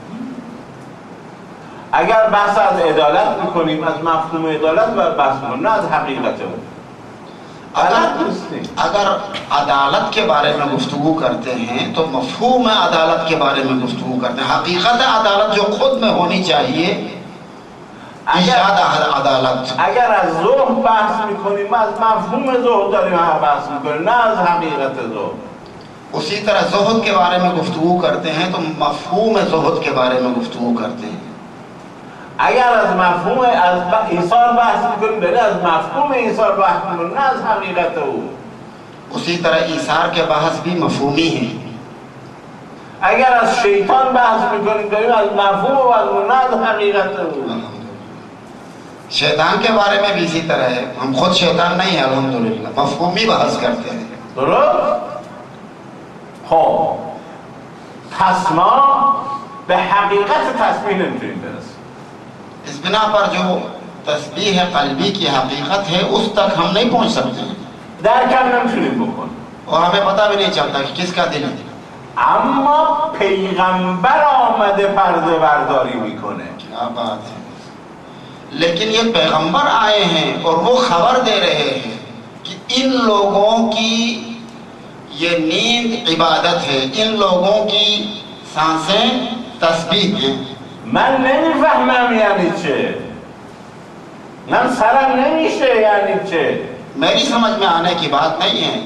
اگر بحث از عدالت میکنیم از مفهوم عدالت و بحث میکنیم، نه از حقیقت اون۔ اگر اگر عدالت کے بارے میں گفتگو کرتے ہیں تو مفہوم عدالت کے بارے میں گفتگو کرتے ہیں۔ حقیقت عدالت جو خود میں ہونی چاہیے، ایجاد عدالت۔ اگر از ذوق بحث میکنیم از مفهوم ذوق داریم بحث میکنیم، نه از حقیقت ذوق۔ اسی طرح زہد کے بارے میں گفتگو کرتے ہیں تو مفہوم زہد کے بارے میں گفتگو کرتے ہیں۔ اگر از مفهوم از ایثار بحث میکنیم داریم از مفهوم ایثار بحث میکنیم، نه از حقیقت او۔ اسی طرح ایثار کے بحث بھی مفہومی ہیں۔ اگر از شیطان بحث میکنیم داریم از مفهوم و از نه از حقیقت او۔ شیطان کے بارے میں بھی اسی طرح ہے، ہم خود شیطان نہیں ہیں الحمدللہ، مفہومی بحث کرتے ہیں۔ درست؟ خب پس ما به حقیقت تسبیح نمیتونیم برسیم۔ اس بنا پر جو تسبیح قلبی کی حقیقت ہے اس تک ہم نہیں پہنچ سکتے ہیں، درکم نمیتونیم بکنیم، اور ہمیں پتہ بھی نہیں چلتا کہ کس کا دل ہے۔ اما پیغمبر آمده پرده برداری میکنه۔ کیا بات ہے، لیکن یہ پیغمبر آئے ہیں اور وہ خبر دے رہے ہیں کہ ان لوگوں کی یہ نیند عبادت ہے، ان لوگوں کی سانسیں تسبیح ہیں۔ من نمیفهمم یعنی چه، من سرم نمیشه یعنی چه۔ میری سمجھ میں آنے کی بات نہیں ہے۔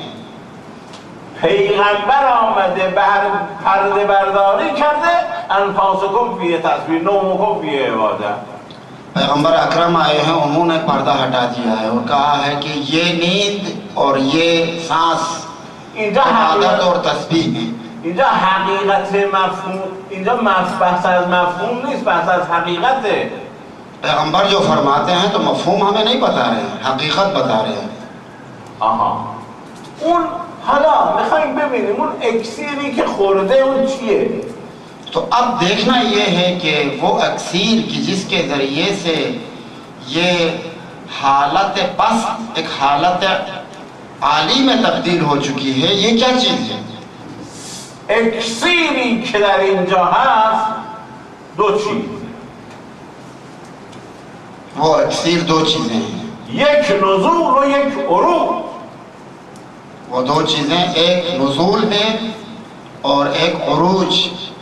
پیغمبر آمده بر پرده برداری کرده، انفاسکم فی تسبیح نومکم فی عبادت۔ پیغمبر اکرم آئے ہیں، انہوں نے پردہ ہٹا دیا ہے اور کہا ہے کہ یہ نیند اور یہ سانس عبادت اور تسبیح ہے۔ اینجا حقیقت مفهوم، اینجا بحث از مفهوم نیست، بحث از حقیقت ہے۔ پیغمبر جو فرماتے ہیں تو مفہوم ہمیں نہیں بتا رہے ہیں، حقیقت بتا رہے ہیں۔ آها اون حالا میخواییم ببینیم اون اکسیری که خورده اون چیه؟ تو اب دیکھنا یہ ہے کہ وہ اکسیر کی جس کے ذریعے سے یہ حالت پست ایک حالت عالی میں تبدیل ہو چکی ہے، یہ کیا چیز ہے؟ اکسیری که در اینجا هست دو چیز، وہ اکسیر دو چیزیں ہیں، یک نزول و یک عروج. وہ دو چیزیں ایک نزول ہے اور ایک عروج.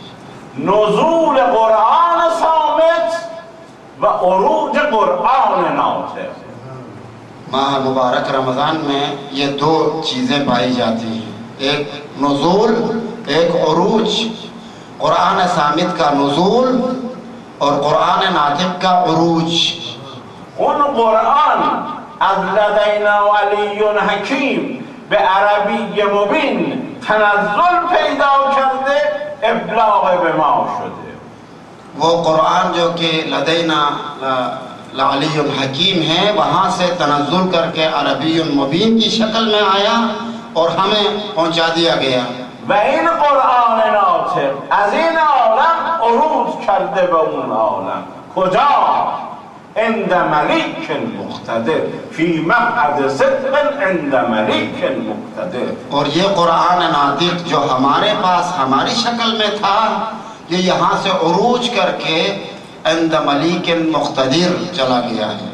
نزول قرآن صامت و عروج قرآن ناطق. ماہ مبارک رمضان میں یہ دو چیزیں پائی جاتی ہیں، ایک نزول ایک عروج. قرآن صامت کا نزول اور قرآن ناطق کا عروج. اون قرآن از لدینا علی حکیم به عربی مبین تنزل پیدا کرده، ابلاغ به ما شده. وہ قرآن جو کہ لدینا لعلی الحکیم ہے، وہاں سے تنزل کر کے عربی مبین کی شکل میں آیا اور ہمیں پہنچا دیا گیا. و N Quran Natiq is an عالم عروج کرده به اون عالم. کجا؟ عند ملیک مقتدر، فی مقعد صدق عند ملیک مقتدر. اور یہ قرآن ناطق جو ہمارے پاس ہماری شکل میں تھا، یہ یہاں سے عروج کر کے عند ملیک مقتدر چلا گیا ہے.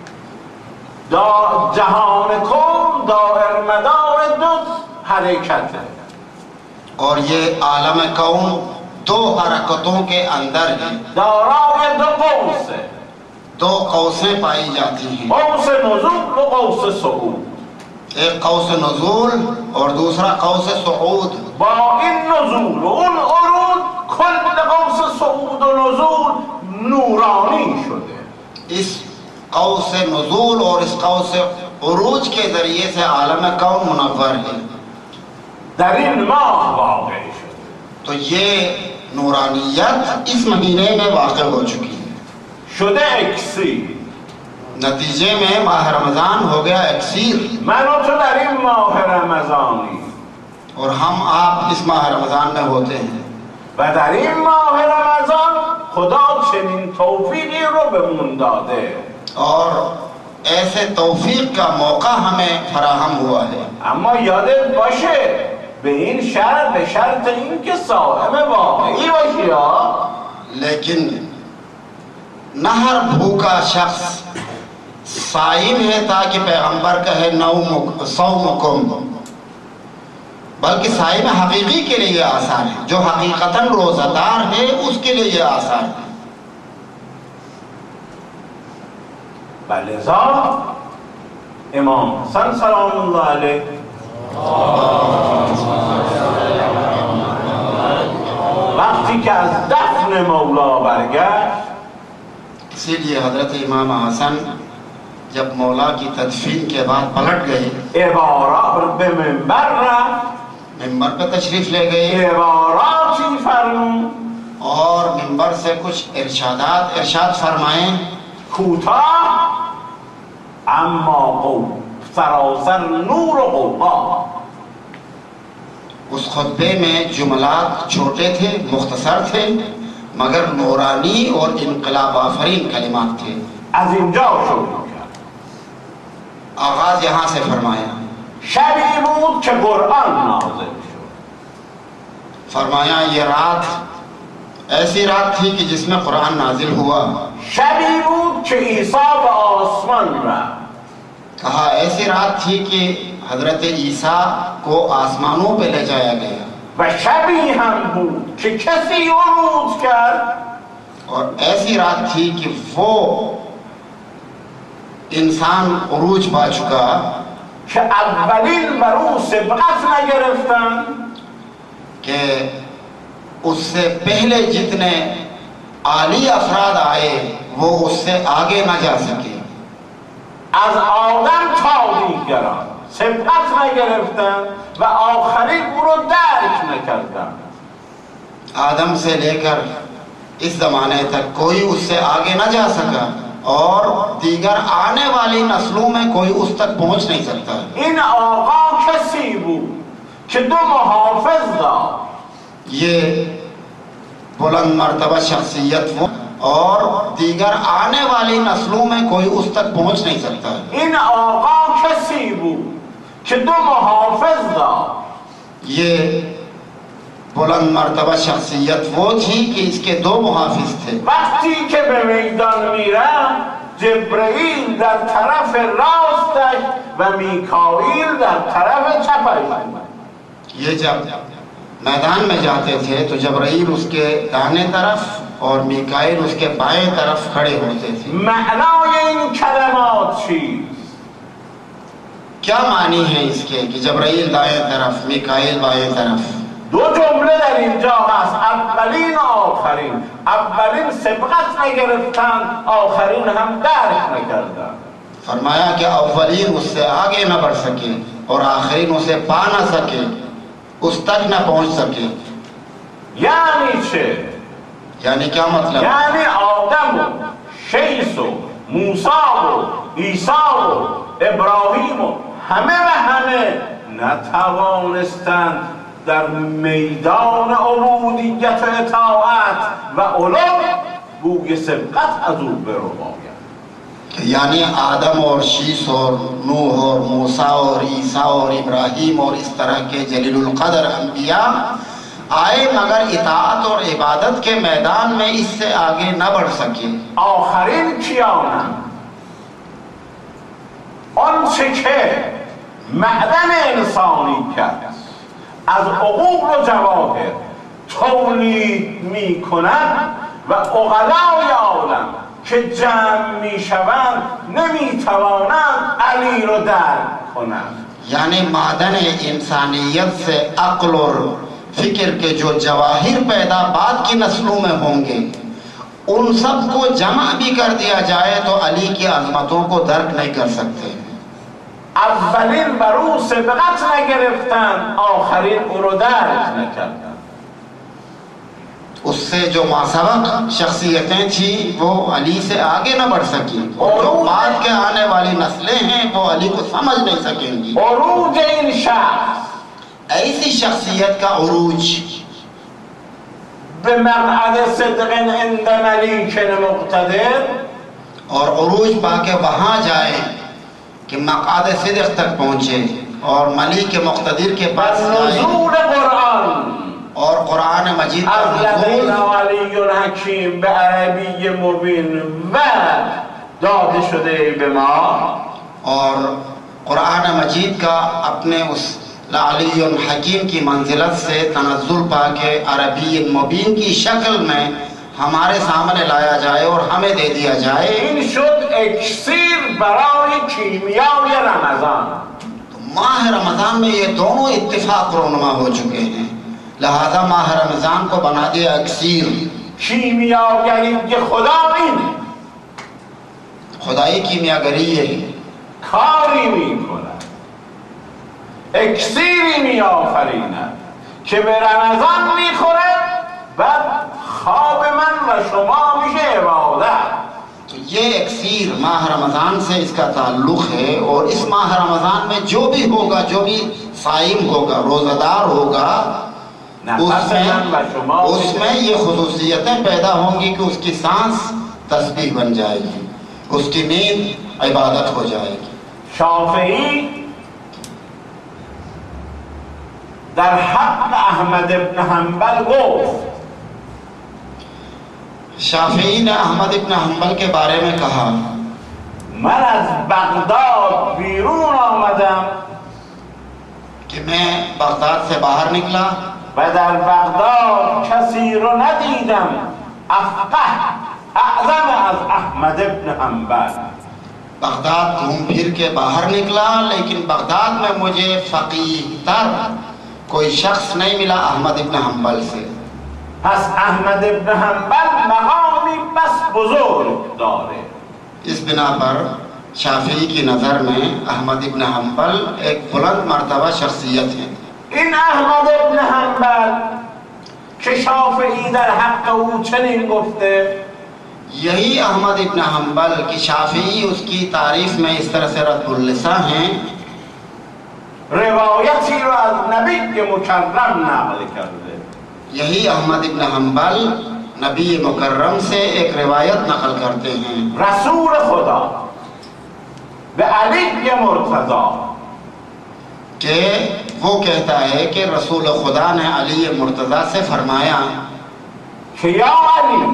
دا جهان کن دائر مدار دو حرکت ہے، اور یہ عالم کون دو حرکتوں کے اندر ہے. دارای دو قوس ہے، دو قوسیں پائی جاتی ہیں، قوس نزول و قوس صعود. ایک قوس نزول اور دوسرا قوس صعود. با این نزول و اون عروج کل قوس صعود و نزول نورانی شده. اس قوس نزول اور اس قوس عروج کے ذریعے سے عالم کون منور ہے. در این ماه واقع شده. تو یہ نورانیت اس مہینے میں واقع ہو چکی ہے. شده اکسیر. نتیجے میں ماہ رمضان ہو گیا اکسیر. من و تو در این ماه رمضانی اور ہم آپ اس ماہ رمضان میں ہوتے ہیں. و در این ماه رمضان خدا چنین توفیقی رو بهمون داده. اور ایسے توفیق کا موقع ہمیں فراہم ہوا ہے. اما یادت باشه به این شرط، به شرط این که صائم واقعی باشی ها. لیکن نہ ہر بھوکا شخص صائم ہے تاکہ پیغمبر کہے نوم صومکم، بلکہ صائم حقیقی کے لیے آسان ہے. جو حقیقتاً روزہ دار ہے اس کے لیے یہ آسان ہے. لذا امام حسن سلام اللہ علیہ وقتی که از دفن مولا برگشت، اسی لیے حضرت امام حسن جب مولا کی تدفین کے بعد پلٹ گئے، عبارات به منبر رفت، ممبر پہ تشریف لے گئے عباراتی فرمود اور ممبر سے کچھ ارشادات ارشاد فرمائیں، کوتاه اما قو سراسر نور و قوقا. اس خطبے میں جملات چھوٹے تھے، مختصر تھے، مگر نورانی اور انقلاب آفرین کلمات تھے. از اینجا شروع کرد. آغاز یہاں سے فرمایا. شبی بود که قرآن نازل شد. فرمایا یہ رات ایسی رات تھی کہ جس میں قرآن نازل ہوا. شبی بود که عیسی به آسمان رفت. کہا ایسی رات تھی کہ حضرت عیسیٰ کو آسمانوں پہ لے جایا گیا. و شبی هم بود که کسی عروج کرد اور ایسی رات تھی کہ وہ انسان عروج پا چکا که اولین بر او سبقت نگرفتن، کہ اس سے پہلے جتنے عالی افراد آئے وہ اس سے آگے نہ جا سکے. از آدم تا دیگران سبقت نگرفتن و آخرین او رو درک نکردن. آدم سے لے کر اس زمانے تک کوئی اس سے آگے نہ جا سکا اور دیگر آنے والی نسلوں میں کوئی اس تک پہنچ نہیں سکتا. این آقا کسی بود که دو محافظ داشت. یہ بلند مرتبہ شخصیت وہ اور دیگر آنے والی نسلوں میں کوئی اس تک پہنچ نہیں سکتا. این آقا کسی بود که دو محافظ داشت. یہ بلند مرتبہ شخصیت وہ تھی کہ اس کے دو محافظ تھے. وقتی که به میدان میرم جبرئیل در طرف راستش و میکائیل در طرف چپش. یہ جب میدان میں جاتے تھے تو جبرائیل اس کے داہنے طرف اور میکائیل اس کے بائیں طرف کھڑے ہوتے تھے. معنای این کلمات چیست؟ کیا معنی ہے اس کے کہ جبرائیل دائیں طرف میکائیل بائیں طرف؟ دو جمله در اینجا هست، اولین و آخرین. اولین سبقت نگرفتن، آخرین هم درک نکردن. فرمایا کہ اولین اس سے آگے نہ بڑھ سکے اور آخرین اسے پا نہ سکے، اس تک نہ پہنچ سکے. یعنی چه؟ یعنی کیا مطلب؟ یعنی آدم و شیس و موسی و عیسی و ابراهیم و همه و همه نتوانستند در میدان عبودیت و اطاعت و علو بوی سبقت از او برباید. یعنی آدم اور شیس اور نوح اور موسیٰ اور عیسیٰ اور ابراہیم اور اس طرح کے جلیل القدر انبیاء آئے مگر اطاعت اور عبادت کے میدان میں اس سے آگے نہ بڑھ سکے. آخرین کیانند آنچه که معدن انسانی کرد از عقول و جواهر تولید می کند و عقلای عالم که جمع می شوند نمی توانند علی رو درک کنند. یعنی معدن انسانیت سے عقل اور فکر کے جو جواہر پیدا بعد کی نسلوں میں ہوں گے ان سب کو جمع بھی کر دیا جائے تو علی کی عظمتوں کو درک نہیں کر سکتے. اولین بر او سبقت نگرفتن، آخرین او رو درک نکردن. اس سے جو ماسبق شخصیتیں تھیں وہ علی سے آگے نہ بڑھ سکیں اور جو بعد کے آنے والی نسلیں ہیں وہ علی کو سمجھ نہیں سکیں گی. عروج این شخص ایسی شخصیت کا عروج به مقعد صدق عند ملیک مقتدر، اور عروج پا کے وہاں جائے کہ مقعد صدق تک پہنچے اور ملیک مقتدر کے پاس جائے نزول قرآن اور قرآن مجید کا از نزول لدینا علی حکیم به عربی مبین و داده شده به ما، اور قرآن مجید کا اپنے اس علی حکیم کی منزلت سے تنزل پا کے عربی مبین کی شکل میں ہمارے سامنے لایا جائے اور ہمیں دے دیا جائے. این شد اکسیر برای کیمیای رمضان. تو ماہ رمضان میں یہ دونوں اتفاق رونما ہو چکے ہیں، لہذا ماہ رمضان کو بنا دیا اکسیر. کیمیاگری خدا این خدائی کیمیاگری یہ کاری می کند، اکسیری می آفریند که به رمضان می خورد، بعد خواب من و شما میشه عبادت. تو یہ اکسیر ماہ رمضان سے اس کا تعلق ہے، اور اس ماہ رمضان میں جو بھی ہوگا، جو بھی صائم ہوگا، روزہ دار ہوگا، اس میں اس میں یہ خصوصیتیں پیدا ہوں گی کہ اس کی سانس تسبیح بن جائے گی، اس کی نیند عبادت ہو جائے گی. شافعی در حق احمد ابن حنبل گفت، شافعی نے احمد ابن حنبل کے بارے میں کہا، من از بغداد بیرون آمدم کہ میں بغداد سے باہر نکلا و در بغداد کسی رو ندیدم افقه اعظم از احمد ابن حنبل. بغداد گھوم پھر کے باہر نکلا لیکن بغداد میں مجھے فقیہ تر کوئی شخص نہیں ملا احمد ابن حنبل سے. پس احمد ابن حنبل مقامی بس بزرگ داره. اس بنا پر شافعی کی نظر میں احمد ابن حنبل ایک بلند مرتبہ شخصیت ہے. این احمد ابن حنبل که شافعی در حق او چنین گفته، یہی احمد ابن حنبل کی شافعی اس کی تعریف میں اس طرح سے رد اللسان ہیں، روایتی رو از نبی مکرم نقل کرده. یہی احمد ابن حنبل نبی مکرم سے ایک روایت نقل کرتے ہیں، رسول خدا به علی مرتضی کہ وہ کہتا ہے کہ رسول خدا نے علی مرتضیٰ سے فرمایا که یا علی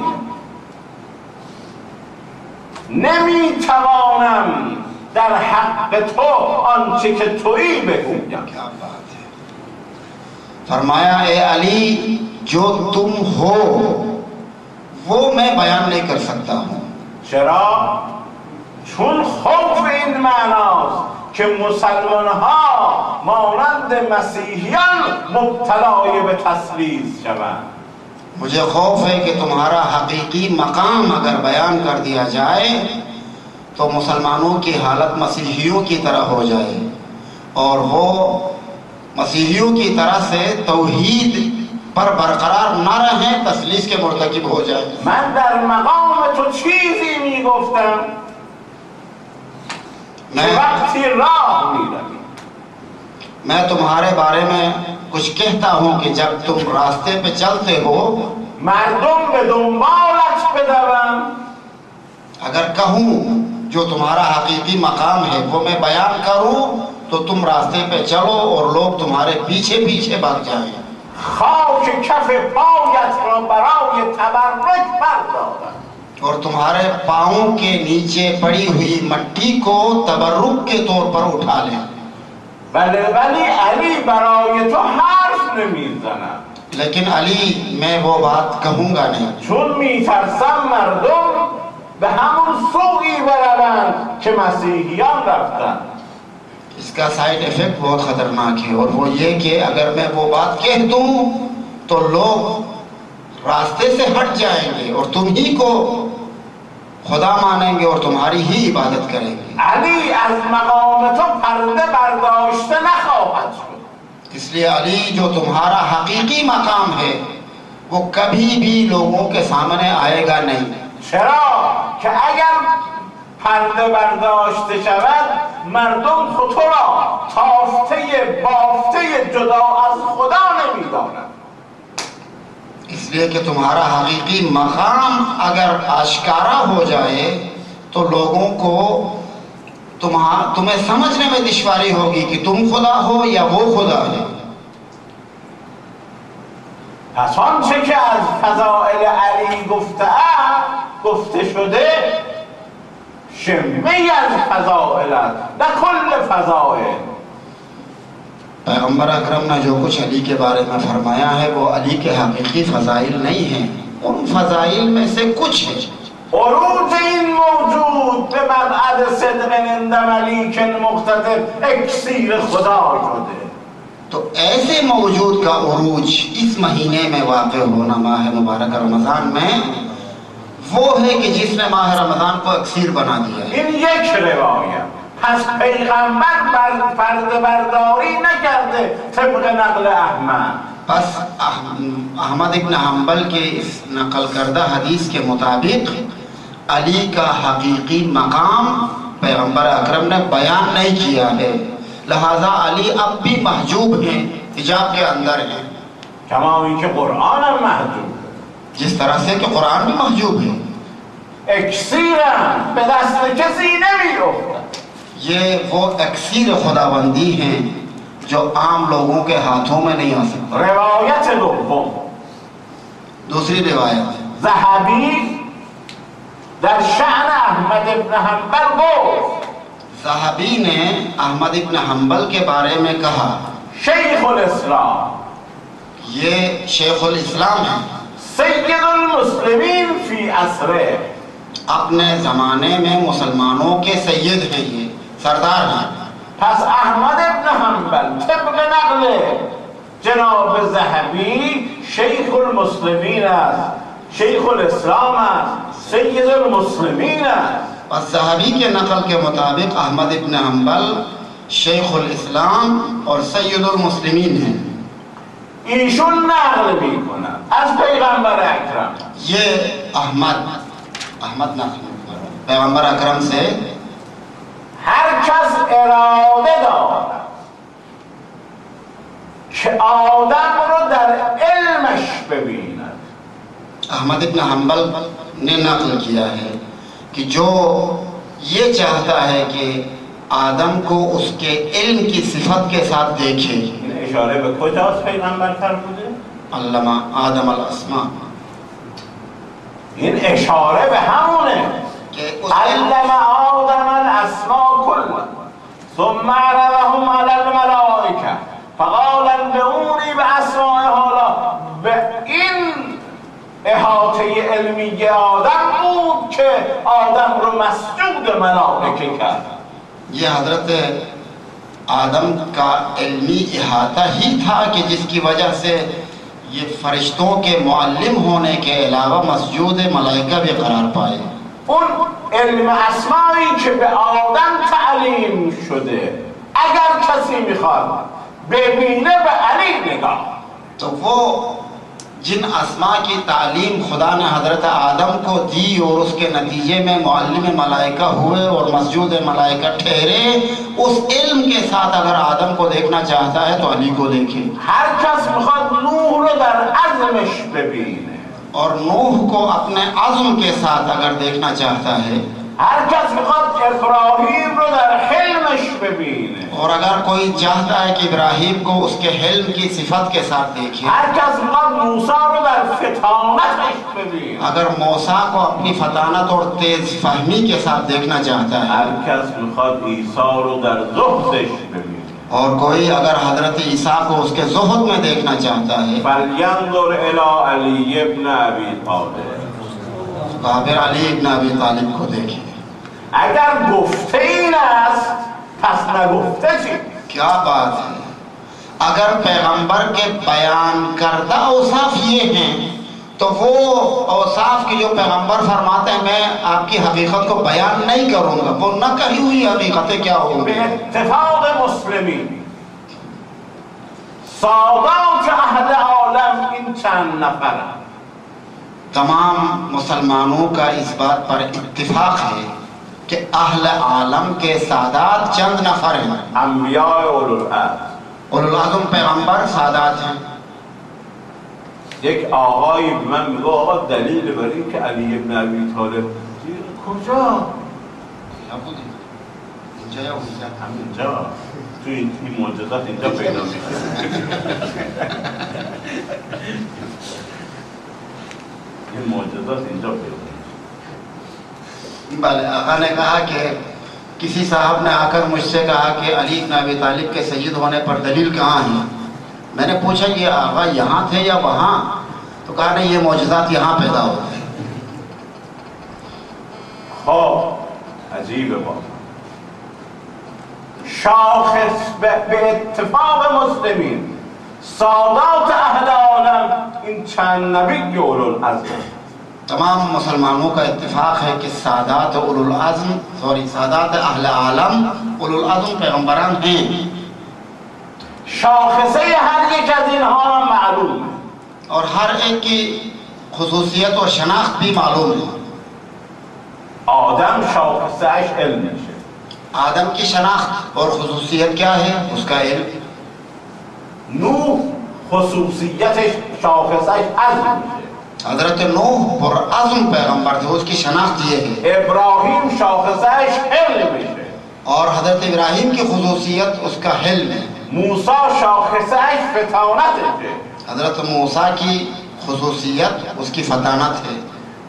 نمی توانم در حق تو آنچه که تویی بگویم. کیا بات ہے، فرمایا اے علی جو تم ہو وہ میں بیان نہیں کر سکتا ہوں. چرا؟ چون خوف این معناست که مسلمان ها مانند مسیحیان مبتلای به تثلیث شوند. مجھے خوف ہے کہ تمہارا حقیقی مقام اگر بیان کر دیا جائے تو مسلمانوں کی حالت مسیحیوں کی طرح ہو جائے اور وہ مسیحیوں کی طرح سے توحید پر برقرار نہ رہیں، تثلیث کے مرتکب ہو جائے. من در مقام تو چیزی می گفتم که وقتی راه می روی میں تمہارے بارے میں کچھ کہتا ہوں کہ جب تم راستے پہ چلتے ہو مردم به دنبالت بدوم. اگر کہوں جو تمہارا حقیقی مقام ہے وہ میں بیان کروں تو تم راستے پہ چلو اور لوگ تمہارے پیچھے پیچھے بھاگ جائیں. خاک کف پایت را برای تبرک بردارم. اور تمہارے پاؤں کے نیچے پڑی ہوئی مٹی کو تبرک کے طور پر اٹھا لیں. بله ولی علی برای تو حرف نمیزنم، لیکن علی میں وہ بات کہوں گا نہیں، چون میترسم مردم به همون سوی بروند که مسیحیان رفتن. اس کا سائیڈ افیکٹ بہت خطرناک ہے، اور وہ یہ کہ اگر میں وہ بات کہہ دوں تو لوگ راستے سے ہٹ جائیں گے اور تم ہی کو خدا مانیں گے اور تمہاری ہی عبادت کریں گے. علی از مقام تو پرده برداشته نخواهد شد. اس لیے علی جو تمہارا حقیقی مقام ہے وہ کبھی بھی لوگوں کے سامنے آئے گا نہیں. چرا؟ که اگر پرده برداشته شود مردم تو را تافته بافته جدا از خدا نمی‌دانند. اس لیے کہ تمہارا حقیقی مقام اگر آشکارا ہو جائے تو لوگوں کو تمہاں تمہیں سمجھنے میں دشواری ہوگی کہ تم خدا ہو یا وہ خدا ہے. پس آنچه که از فضائل علی گفته‌ام گفته شده شمه‌ای از فضائل است نه کل فضائل. پیغمبر اکرم نے جو کچھ علی کے بارے میں فرمایا ہے وہ علی کے حقیقی فضائل نہیں ہیں، ان فضائل میں سے کچھ ہے. عروج این موجود به مبعد صدق عند ملیک مقتدر اکسیر خدا شده. تو ایسے موجود کا عروج اس مہینے میں واقع ہونا ماہ مبارک رمضان میں وہ ہے کہ جس نے ماہ رمضان کو اکسیر بنا دیا ہے. این یک روایت. پس پیغمبر بر پرده برداری نکرده طبق نقل احمد. پس احمد ابن حنبل کے اس نقل کردہ حدیث کے مطابق علی کا حقیقی مقام پیغمبر اکرم نے بیان نہیں کیا ہے، لہذا علی اب بھی محجوب ہیں، حجاب کے اندر ہیں. کما اینکه قرآن هم محجوب، جس طرح سے کہ قرآن بھی محجوب ہے. اکسیرم به دست کسی نمی‌افتد. یہ وہ اکسیر خداوندی ہیں جو عام لوگوں کے ہاتھوں میں نہیں آ سکتا. روایت دوم، دوسری روایت ذهبی در شأن احمد ابن حنبل گفت، صحابی نے احمد ابن حنبل کے بارے میں کہا شیخ الاسلام، یہ شیخ الاسلام ہے، سید المسلمین فی عصره، اپنے زمانے میں مسلمانوں کے سید ہیں، یہ سردار ہیں. پس احمد ابن حنبل طبق نقل جناب ذهبی شیخ المسلمین است، شیخ الاسلام است، سید المسلمین است. پس صحابی کے نقل کے مطابق احمد ابن حنبل شیخ الاسلام اور سید المسلمین ہیں. ایشون نقل میکنند از پیغمبر اکرم. یہ احمد احمد نقل میکنند پیغمبر اکرم سے. هر کس اراده دارد که آدم رو در علمش ببیند. احمد ابن حنبل نے نقل کیا ہے کہ جو یہ چاہتا ہے کہ آدم کو اس کے علم کی صفت کے ساتھ دیکھے. این اشاره به کجاست پیغمبر فرموده؟ علم آدم الاسماء. این اشاره به همونه کہ اس علم آدم الاسماء كلها ثم عرضهم على الملائكه فقال انبئوني باسماء هؤلاء. به این احاطه علمی آدم بود که آدم رو مسجود ملائکه کرد. یہ حضرت آدم کا علمی احاطہ ہی تھا کہ جس کی وجہ سے یہ فرشتوں کے معلم ہونے کے علاوہ مسجود ملائکہ بھی قرار پائے. اون علم اسمایی که به آدم تعلیم شده اگر کسی میخواد ببینه به علی نگاه. تو وہ جن اسماء کی تعلیم خدا نے حضرت آدم کو دی اور اس کے نتیجے میں معلم ملائکہ ہوئے اور مسجود ملائکہ ٹھہرے، اس علم کے ساتھ اگر آدم کو دیکھنا چاہتا ہے تو علی کو دیکھے. هر کس میخواد نوح رو در عزمش ببینه، اور نوح کو اپنے عزم کے ساتھ اگر دیکھنا چاہتا ہے، هر کس میخواد ابراهیم رو در حلمش ببینه، اور اگر کوئی چاہتا ہے کہ ابراہیم کو اس کے حلم کی صفت کے ساتھ دیکھے، هر کس میخواد موسی رو در فطانتش ببینه، اگر موسیٰ کو اپنی فطانت اور تیز فہمی کے ساتھ دیکھنا چاہتا ہے، هر کس میخواد عیسی رو در زهدش ببینه، اور کوئی اگر حضرت عیسیٰ کو اس کے زہد میں دیکھنا چاہتا ہے، فلینظر الی علی ابن ابی طالب. بابر علی ابن ابی طالب کو دیکھے. اگر گفته این است پس نگفته چی؟ کیا بات ہے! اگر پیغمبر کے بیان کردہ اوصاف یہ ہیں تو وہ اوصاف کی جو پیغمبر فرماتے ہیں میں آپ کی حقیقت کو بیان نہیں کروں گا، وہ نہ کہی ہوئی حقیقتیں کیا ہوں گی. به اتفاق مسلمین سادات اهل عالم این چند نفر، تمام مسلمانوں کا اس بات پر اتفاق ہے کہ اہل عالم کے سادات چند نفر ہیں. انبیاء اولوالعزم. اولوالعزم پیغمبر سادات ہیں. یک آقایی به من میگه آقا دلیل بر این که علی ابن ابی طالب کجا؟ همینجا تو این معجزات اینجا پیدا میشه. این معجزات اینجا پیدا میشه. بلے آقا نے کہا کہ کسی صاحب نے آ کر مجھ سے کہا کہ علی بن ابی طالب کے سید ہونے پر دلیل کہاں ہے؟ میں نے پوچھا یہ آقا یہاں تھے یا وہاں؟ تو کہا نہیں یہ معجزات یہاں پیدا ہوتے ہیں. خوب عجیب بات. شاخص به اتفاق مسلمین سادات اهل عالم این چند نبی اولوالعزم. تمام مسلمانوں کا اتفاق ہے کہ سادات اولوالعزم سوری سادات اہل عالم اولوالعزم پیغمبران ہیں. شاخصه هر یک از اینها هم معلومه اور ہر ایک کی خصوصیت اور شناخت بھی معلوم ہے. آدم شاخصهش علمشه. آدم کی شناخت اور خصوصیت کیا ہے؟ اس کا علم. نوح خصوصیتش شاخصهش عزمشه. حضرت نوح پر عزم پیغمبر تھے، اس کی شناخت یہ ہے. ابراہیم شاخصهش علمشه. اور حضرت ابراہیم کی خصوصیت اس کا حلم ہے. موسی شاخصهش فطانتشه. حضرت موسیٰ کی خصوصیت اس کی فطانت ہے.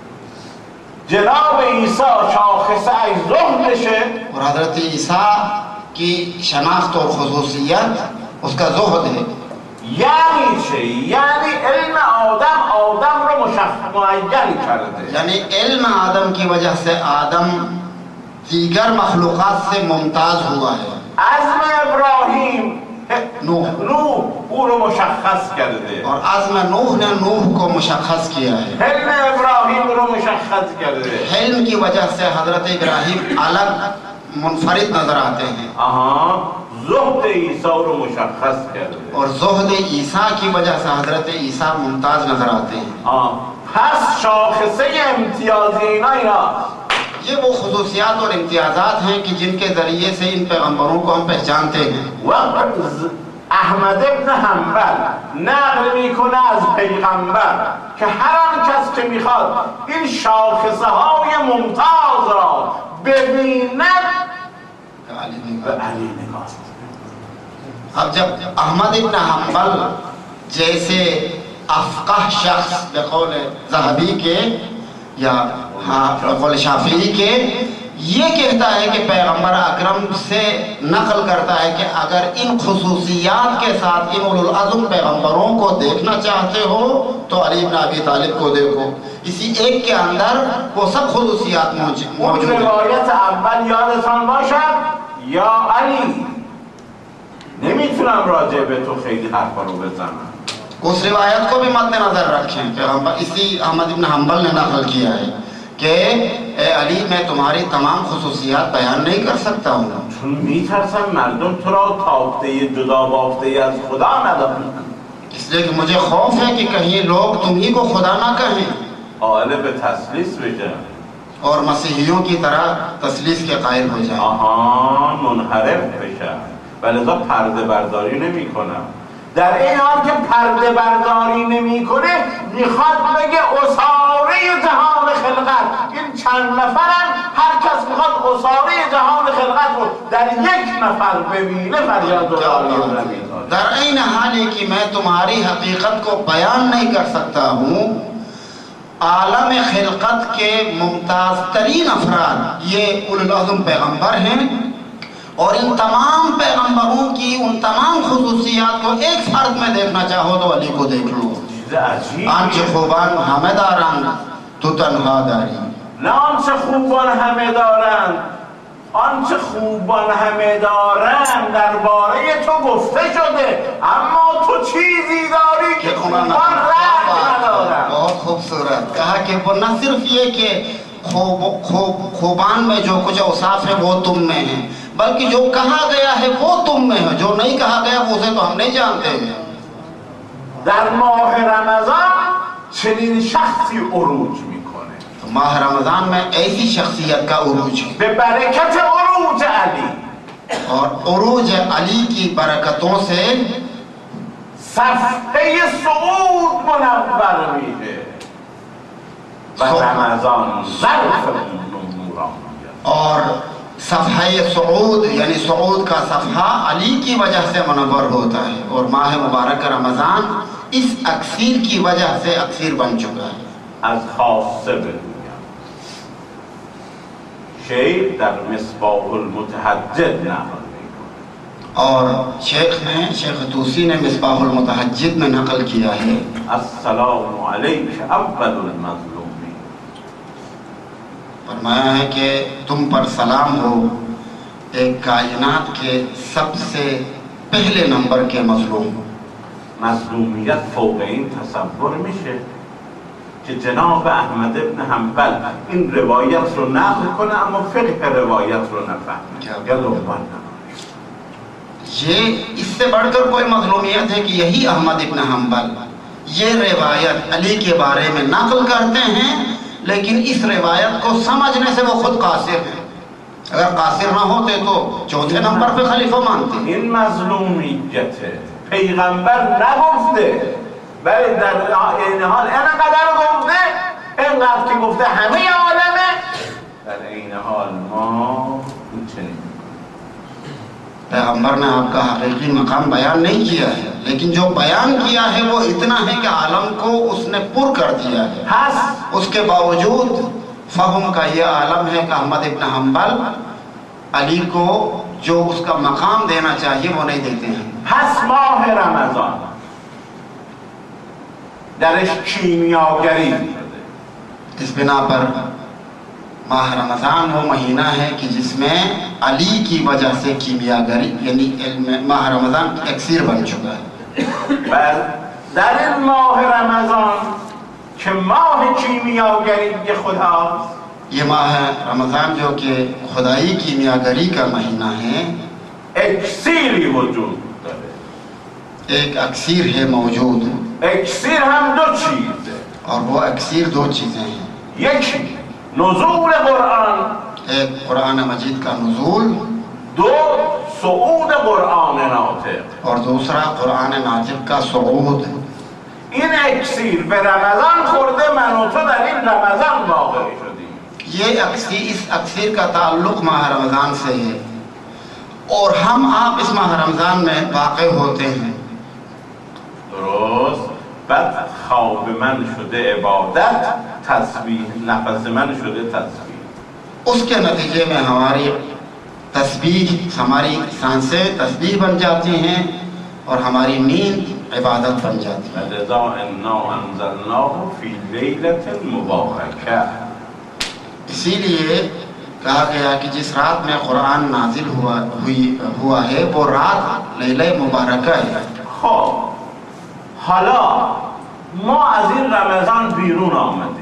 جناب عیسی شاخصهش زهدشه. اور حضرت عیسیٰ کی شناخت اور خصوصیت اس کا زہد ہے. یعنی چه؟ یعنی علم آدم آدم رو مشخص معین کرده. یعنی علم آدم کی وجہ سے آدم دیگر مخلوقات سے ممتاز ہوا ہے. عزم ابراہیم نوح نوح او رو مشخص کرده. اور عزم نوح نے نوح کو مشخص کیا ہے. علم ابراہیم رو مشخص کرده. علم کی وجہ سے حضرت ابراہیم الگ منفرد نظر آتے ہیں. آہاں زہد عیسی رو مشخص کرده. اور زہد عیسیٰ کی وجہ سے حضرت عیسیٰ ممتاز نظر آتے ہیں. آه پس شاخصه امتیازی اینا اینا یہ وہ خصوصیات اور امتیازات ہیں کہ جن کے ذریعے سے ان پیغمبروں کو ہم پہچانتے ہیں. وقت احمد ابن حنبل نقل میکنه از پیغمبر که هر کس که میخواد این شاخصه های ممتاز را ببیند به علی نگاه. اب جب احمد ابن حنبل جیسے افقہ شخص بقول ذہبی کے یا ہاں بقول شافعی کے یہ کہتا ہے کہ پیغمبر اکرم سے نقل کرتا ہے کہ اگر ان خصوصیات کے ساتھ ان اولو العزم پیغمبروں کو دیکھنا چاہتے ہو تو علی بن ابی طالب کو دیکھو، اسی ایک کے اندر وہ سب خصوصیات موجود ہیں. روایت اول یادتان باشد یا علی نمیتونم راجع به تو خیلی حرفا رو بزنم. اس روایت کو بھی مد نظر رکھیں. پیغمبر اسی احمد ابن حنبل نے نقل کیا ہے کہ اے علی میں تمہاری تمام خصوصیات بیان نہیں کر سکتا ہوں چون میترسم مردم تو را تافته جدا بافته از خدا ندانند. اس لیے کہ مجھے خوف ہے کہ کہیں لوگ تمہیں کو خدا نہ کہیں قائل به تثلیث بشن اور مسیحیوں کی طرح تثلیث کے قائل ہو جائیں. آها منحرف بشن ولذا پرده برداری نمی کنم. در این حال که پرده برداری نمی کنه میخواد بگه اساره جهان خلقت این چند نفرن هر کس میخواد اساره جهان خلقت رو در یک نفر ببینه فریاد و نمیاد. در این حالی کہ میں تمہاری حقیقت کو بیان نہیں کر سکتا ہوں، عالم خلقت کے ممتاز ترین افراد یہ اولو العزم پیغمبر ہیں اور ان تمام پیغمبروں کی ان تمام خصوصیات کو ایک فرد میں دیکھنا چاہو تو علی کو دیکھ لو. آنچه خوبان همه دارند تو تنها داری. نه آنچه خوبان همه دارند، آنچه خوبان همه دارند درباره تو گفته شده، اما تو چیزی داری که خوبان رنگ ندارند. بہت خوبصورت کہا کہ وہ نہ صرف یہ کہ خوب خوب خوبان میں جو کچھ اوصاف ہے وہ تم میں ہیں، بلکہ جو کہا گیا ہے وہ تم میں ہے، جو نہیں کہا گیا اسے تو ہم نہیں جانتے ہیں. در ماه رمضان چنین شخصی عروج میکنه. ماہ رمضان میں ایسی شخصیت کا عروج ہے به برکت عروج علی اور عروج علی کی برکتوں سے صفحه صعود منور میشه و رمضان ظرف نورانیت. اور صفحہ سعود یعنی سعود کا صفحہ علی کی وجہ سے منور ہوتا ہے اور ماہ مبارک رمضان اس اکسیر کی وجہ سے اکسیر بن چکا ہے. از خاصه بگویم شیخ در مصباح المتحجد نقل میکنه اور شیخ نے شیخ توسی نے مصباح المتحجد میں نقل کیا ہے السلام علیک اول المظلومین. فرمایا ہے کہ تم پر سلام ہو ایک کائنات کے سب سے پہلے نمبر کے مظلوم. مظلومیت فوق این تصور میشه که جناب احمد ابن حنبل این روایت رو نقل کنه اما فقه روایت رو نفهمه یا لقمان یہ اس سے بڑھ کر کوئی مظلومیت ہے کہ یہی احمد ابن حنبل یہ روایت علی کے بارے میں نقل کرتے ہیں لیکن اس روایت کو سمجھنے سے وہ خود قاصر ہیں. اگر قاصر نہ ہوتے تو چوتھے نمبر پہ خلیفہ مانتے. این مظلومیته پیغمبر نگفته ولی در این حال اینقدر گفته اینقدر که گفته همه عالمه در این حال ما این چنین پیغمبر نے آپ کا حقیقی مقام بیان نہیں کیا ہے لیکن جو بیان کیا ہے وہ اتنا ہے کہ عالم کو اس نے پر کر دیا ہے. اس کے باوجود فہم کا یہ عالم ہے کہ احمد ابن حنبل علی کو جو اس کا مقام دینا چاہیے وہ نہیں دیتے ہیں. پس ماه رمضان درش کیمیاگری اس بنا پر ماہ رمضان وہ مہینہ ہے کہ جس میں علی کی وجہ سے کیمیاگری یعنی ماہ رمضان اکسیر بن چکا ہے. در این ماه رمضان که ماه کیمیاگری خداست یہ ماہ رمضان جو کہ خدائی کیمیاگری کا مہینہ ہے اکسیری وجود داره. ایک اکسیر ہے موجود. اکسیر هم دو چیزه اور وہ اکسیر دو چیزیں ہیں. یکی نزول قرآن ایک قرآن مجید کا نزول دو صعود قرآن ناطق اور دوسرا قرآن ناطق کا صعود. این اکسیر به رمضان خورده من و تو در این رمضان واقع شدیم. یہ اکسیر اس اکسیر کا تعلق ماہ رمضان سے ہے اور ہم آپ اس ماہ رمضان میں واقع ہوتے ہیں. درست. بعد خواب من شده عبادت، تسبیح نفس من شده تسبیح. اس کے نتیجے میں ہماری تسبیح، ہماری سانسیں تسبیح بن جاتی ہیں اور ہماری نیند عبادت بن جاتی ہے. لذا انا انزلناه فی لیلة مبارکہ. اسی لیے کہا گیا کہ جس رات میں قرآن نازل ہوا ہوئی ہوا ہے وہ رات لیلہ مبارکہ ہے. خب حالا ما از این رمضان بیرون آمدیم.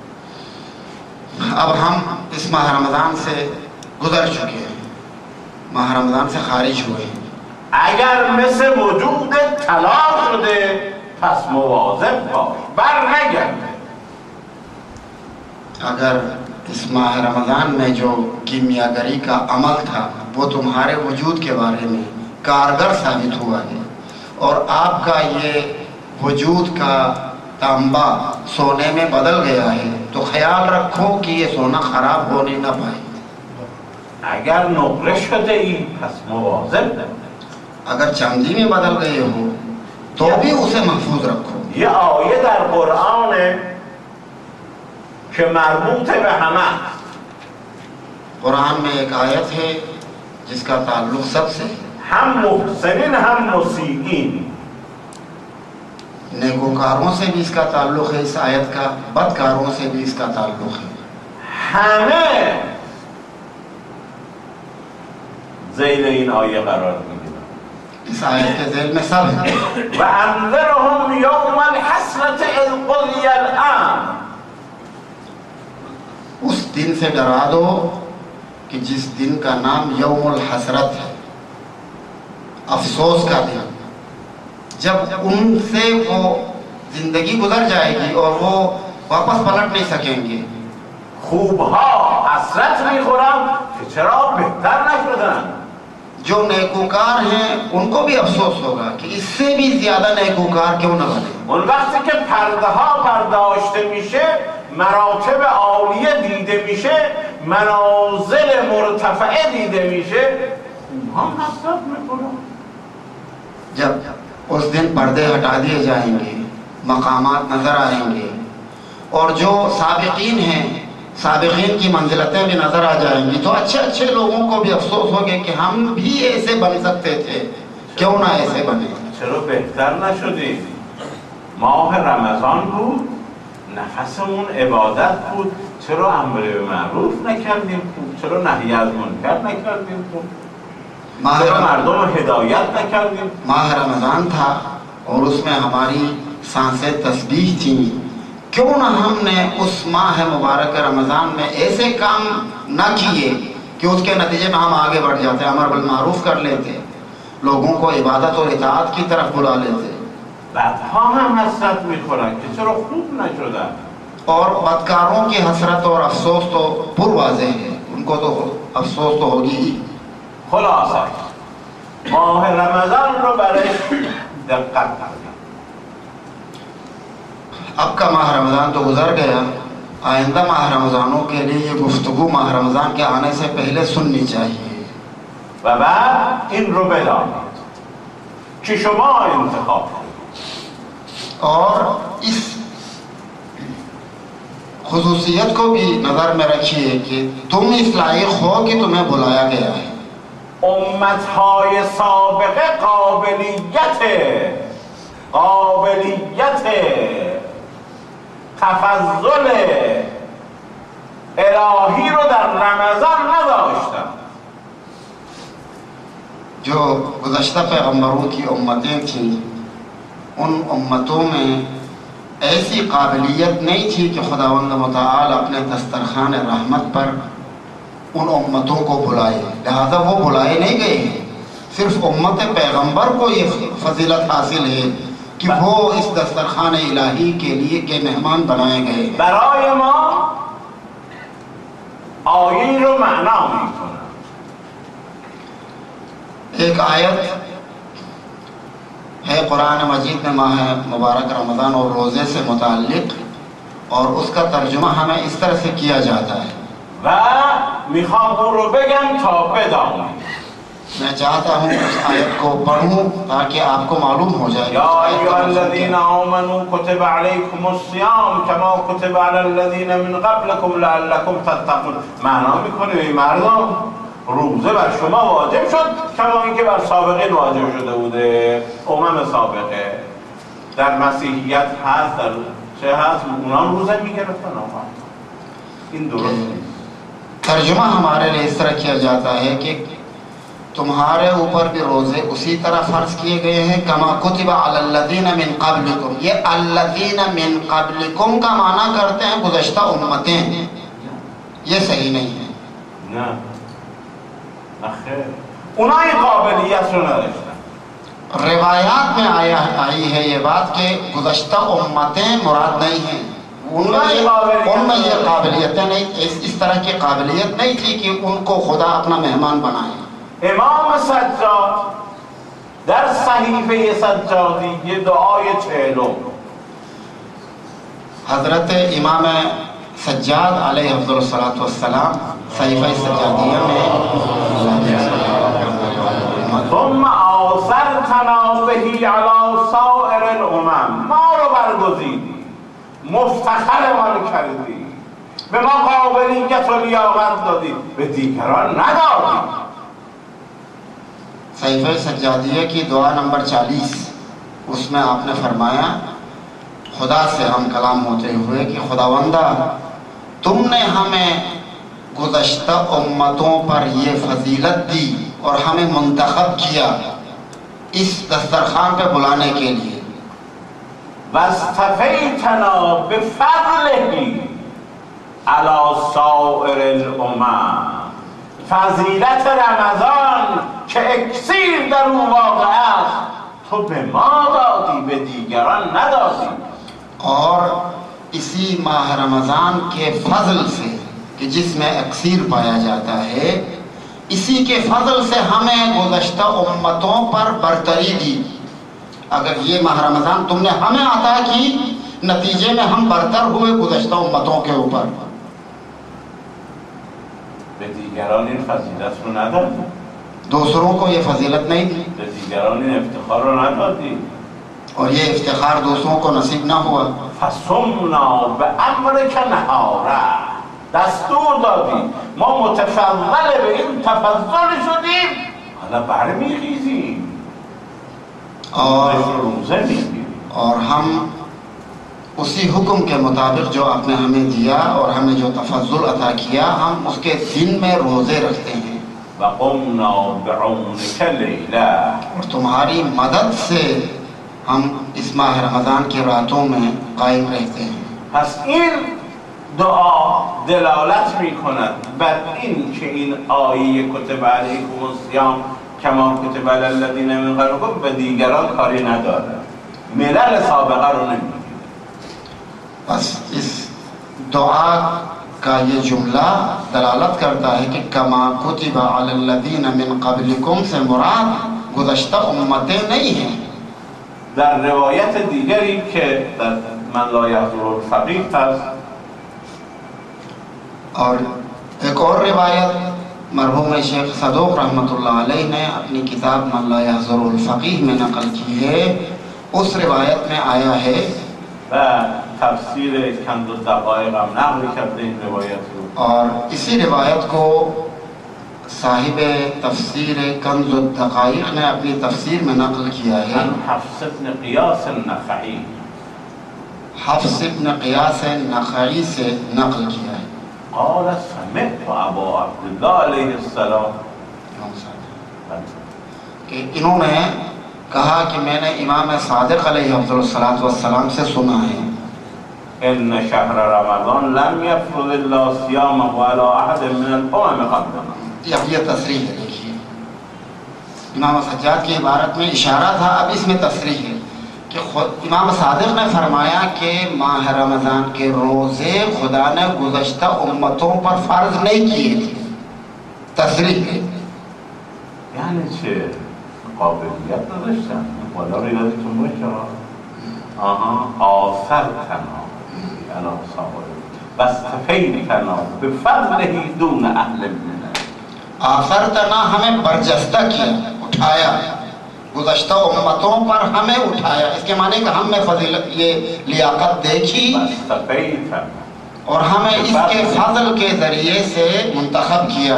اب ہم اس ماہ رمضان سے گزر چکے ہیں، ماہ رمضان سے خارج ہوئے ہیں. اگر مثل وجود طلا شده پس مواظب باش بر نگرده. اگر اس ماہ رمضان میں جو کیمیاگری کا عمل تھا وہ تمہارے وجود کے بارے میں کارگر ثابت ہوا ہے اور آپ کا یہ وجود کا تانبا سونے میں بدل گیا ہے تو خیال رکھو کہ یہ سونا خراب ہونے نہ پائے. اگر نقره شده ای پس مواظب باش. اگر چاندی میں بدل گئے ہو تو بھی اسے محفوظ رکھو. یه آیه در قرآنه که مربوط به همه. قرآن میں ایک آیت ہے جس کا تعلق سب سے، هم محسنین هم مسیئین. نیکوکاروں سے بھی اس کا تعلق ہے اس آیت کا، بدکاروں سے بھی اس کا تعلق ہے. همه زیر این آیه قرار میگیرن. اس آیت کے ذیل میں سب ہے. و انذرهم یوم الحسرة اذ قضی الامر. اس دن سے ڈرا دو کہ جس دن کا نام یوم الحسرت ہے، افسوس کا دن، جب ان سے وہ زندگی گزر جائے گی اور وہ واپس پلٹ نہیں سکیں گے. خوبها حسرت میخورن که چرا بهتر نشدن. جو نیکوکار ہیں ان کو بھی افسوس ہوگا کہ اس سے بھی زیادہ نیکوکار کیوں نہ بنے. اون وقتی که پرده ها برداشته میشه، مراتب عالیه دیده میشه، منازل مرتفعه دیده میشه، اونها هم حسرت میکنن. جب اس دن پردے ہٹا دیے جائیں گے، مقامات نظر آئیں گے اور جو سابقین ہیں سابقین کی منزلتیں بھی نظر آ جائیں گی تو اچھے اچھے لوگوں کو بھی افسوس ہوگا کہ ہم بھی ایسے بن سکتے تھے، کیوں نہ ایسے بنے. چرا بهتر نشدیم؟ ماه رمضان بود، نفسمون عبادت بود، چرا امر به معروف نکردیم؟ چرا نهی از منکر نکردیم؟ ماہ چرا رم- مردم رو هدایت نکردیم؟ ماہ رمضان تھا اور اس میں ہماری سانسیں تسبیح تھیں، کیوں نہ ہم نے اس ماہ مبارک رمضان میں ایسے کام نہ کیے کہ اس کے نتیجے میں ہم آگے بڑھ جاتے، امر بالمعروف کر لیتے، لوگوں کو عبادت اور اطاعت کی طرف بلا لیتے. بعدها هم حسرت میخورن که چرا خوب نشدن. اور بدکاروں کی حسرت اور افسوس تو پر واضح ہے، ان کو تو افسوس تو ہوگی ہی. خلاصه ماه رمضان رو برای دقت کردن. اب کا ماہ رمضان تو گزر گیا، آئندہ ماہ رمضانوں کے لیے یہ گفتگو ماہ رمضان کے آنے سے پہلے سننی چاہیے. و بعد این رو بدانید که شما انتخاب کنید. اور اس خصوصیت کو بھی نظر میں رکھیے کہ تم اس لائق ہو کہ تمہیں بلایا گیا ہے. امتهای سابقه قابلیت قابلیت تفضل الهی رو در رمضان نداشتن. جو گزشتہ پیغمبروں کی امتیں تھیں ان امتوں میں ایسی قابلیت نہیں تھی کہ خداوند متعال اپنے دسترخوان رحمت پر ان امتوں کو بلائے، لہذا وہ بلائے نہیں گئے ہیں. صرف امت پیغمبر کو یہ فضیلت حاصل ہے کہ وہ اس دسترخوان الہی کے لیے کے مہمان بنائے گئے. برای ما آیه رو معنا میکنن. ایک آیت ہے قرآن مجید میں ماہ مبارک رمضان اور روزے سے متعلق اور اس کا ترجمہ ہمیں اس طرح سے کیا جاتا ہے. و میخوام اون رو بگم تا بدانید. میں چاہتا ہوں اس آیت کو پڑھوں تاکہ آپ کو معلوم ہو جائے یا ایھا الذین آمنوا کتب علیکم الصیام کما کتب علی الذین من قبلکم لعلکم تتقون. معنا میکنه ای مردم روزه بر شما واجب شد کما اینکه بر سابقین واجب شده بوده. امم سابقه در مسیحیت هست، در چه هست، اونا روزه میگرفتن. آقا این درست نیست. ترجمہ ہمارے لیے اس طرح کیا جاتا ہے کہ تمہارے اوپر بھی روزے اسی طرح فرض کیے گئے ہیں کما کتب علی الذین من قبلکم. یہ الذین من قبلکم کا معنی کرتے ہیں گزشتہ امتیں، یہ صحیح نہیں ہے. نه نخیر اونای قابلیت رو نداشتن. روایات میں آیا آئی ہے یہ بات کہ گزشتہ امتیں مراد نہیں ہیں، ان میں یہ ان میں یہ قابلیتیں نہیں، اس اس طرح کی قابلیت نہیں تھی کہ ان کو خدا اپنا مہمان بنائے. امام سجاد در صحیفه سجادی یہ دعای چهلم حضرت امام سجاد علیہ افضل الصلاۃ والسلام صحیفہ سجادیہ میں ثم آثرتنا به علی سائر الامم، ما رو برگزیدی، مفتخر ما رو کردی، به ما قابلیت و لیاقت دادی، به دیگران ندادی. صحیفہ سجادیہ کی دعا نمبر چالیس، اس میں آپ نے فرمایا خدا سے ہم کلام ہوتے ہوئے کہ خداوندہ تم نے ہمیں گزشتہ امتوں پر یہ فضیلت دی اور ہمیں منتخب کیا اس دسترخوان پہ بلانے کے لیے. واصطفیتنا بفضلہ علی سائر الامم. فضیلت رمضان که اکسیر در اون واقع است تو به ما دادی، به دیگران ندادی. اور اسی ماہ رمضان کے فضل سے کہ جس میں اکسیر پایا جاتا ہے، اسی کے فضل سے ہمیں گزشتہ امتوں پر برتری دی. اگر یہ ماہ رمضان تم نے ہمیں عطا کی، نتیجے میں ہم برتر ہوئے گزشتہ امتوں کے اوپر. به دیگران این فضیلت رو ندادی، دوسروں کو یہ فضیلت نہیں دی، به دیگران این افتخار رو ندادی. اور یہ افتخار دوسروں کو نصیب نہ ہوا. فصمنا بامرک نهارا، دستور دادی، ما متفضل به این تفضل شدیم، حالا برمیخیزیم اور روزه میگیریم. اور ہم اسی حکم کے مطابق جو آپ نے ہمیں دیا اور ہمیں جو تفضل عطا کیا، ہم اس کے دن میں روزے رکھتے ہیں. وقمنا بعونک لیلا، اور تمہاری مدد سے ہم اس ماہ رمضان کی راتوں میں قائم رہتے ہیں. پس این دعا دلالت میکند بر این که این آیه کتب علیکم الصیام کما کتب علی الذین من قبلکم به دیگران کاری نداره، ملل سابقه رو نمیگه. بس اس دعا کا یہ جملہ دلالت کرتا ہے کہ کما کتب علی الذین من قبلکم سے مراد گزشتہ امتیں نہیں ہیں. در روایت دیگری که در من لا یحضر الفقیه هست، اور ایک اور روایت مرحوم شیخ صدوق رحمۃ اللہ علیہ نے اپنی کتاب من لا یحضر الفقیہ میں نقل کی ہے. اس روایت میں آیا ہے و تفسیر کنز الدقایق هم نقل کرده این روایت رو. اور اسی روایت کو صاحب تفسیر کنز الدقائق نے اپنی تفسیر میں نقل کیا ہے. عن حفص بن قیاس النخعی، حفص بن قیاس نخعی سے نقل کیا ہے. قال سمعت ابا عبداللہ علیہ السلام، کہ انہوں نے کہا کہ میں نے امام صادق علیہ افضل الصلاۃ والسلام سے سنا ہے ان شهر رمضان لم يفرض الله صيامه على احد من الامم قبلنا. اب یہ تصریح ہے. دیکھیے امام سجاد کی عبارت میں اشارہ تھا، اب اس میں تصریح ہے کہ خود امام صادق نے فرمایا کہ ماہ رمضان کے روزے خدا نے گزشتہ امتوں پر فرض نہیں کیے تھے. تصریح ہے. یعنی چه؟ قابلیت نداشتن، والا رو یادتون باشه آها آثرتنا علی سائر واصطفیتنا بفضله دون اهل المنن. आसरतना हमें बर्जस्ता किया, उठाया, गुज़श्ता उम्मतों पर हमें उठाया। इसके माने कि हम में फजीलत ये लियाकत देखी और हमें इसके फजल के जरिए से मुंतखब किया।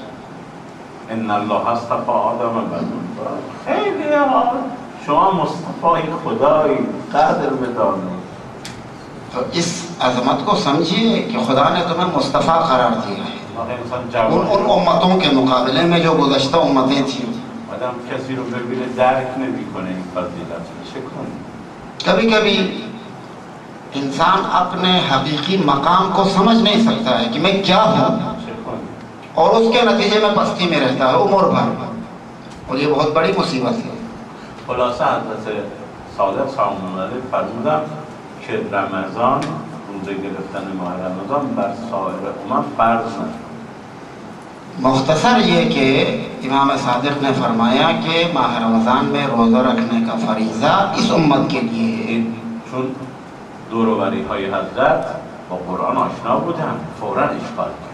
شما مصطفی خدایی قدر بدانید. تو اس عظمت کو سمجھیے کہ خدا نے تمہیں مصطفیٰ قرار دیا ہے ان ان امتوں کے مقابلے میں جو گزشتہ امتیں تھیں. آدم کسی رو ببینه درک نمیکنه این فضیلت چه کنه؟ کبھی کبھی انسان اپنے حقیقی مقام کو سمجھ نہیں سکتا ہے کہ میں کیا ہوں، اور اس کے نتیجے میں پستی میں رہتا ہے عمر بھر، اور یہ بہت بڑی مصیبت ہے. خلاصه حضرت صادق سلام الله فرمودن که رمضان، روزه گرفتن ماه رمضان بر سایر امم فرض نشد. مختصر یہ کہ امام صادق نے فرمایا کہ ماہ رمضان میں روزہ رکھنے کا فریضہ اس امت کے لیے ہے. چون دور و بری های حضرت با قرآن آشنا بودن فوراً اشکال کرد.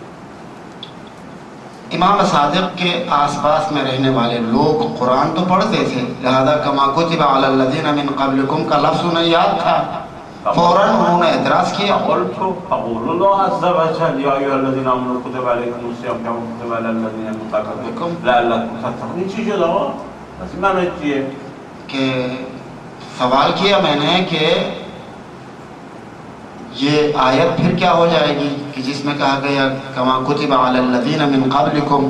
امام صادق کے آس پاس میں رہنے والے لوگ قرآن تو پڑھتے تھے، لہذا کما کتب علی الذین من قبلکم کا لفظ انہیں یاد تھا، فوراً انہوں نے اعتراض کیا. قلت فقول الله عز وجل یا ایها الذین آمنوا کتب علیکم الصیام کما کتب علی الذین من قبلکم لعلکم تتقون. این چی شد آقا؟ پس معنی چیه؟ کہ سوال کیا میں نے کہ یہ آیت پھر کیا ہو جائے گی کہ جس میں کہا گیا کما کتب علی الذین من قبلکم.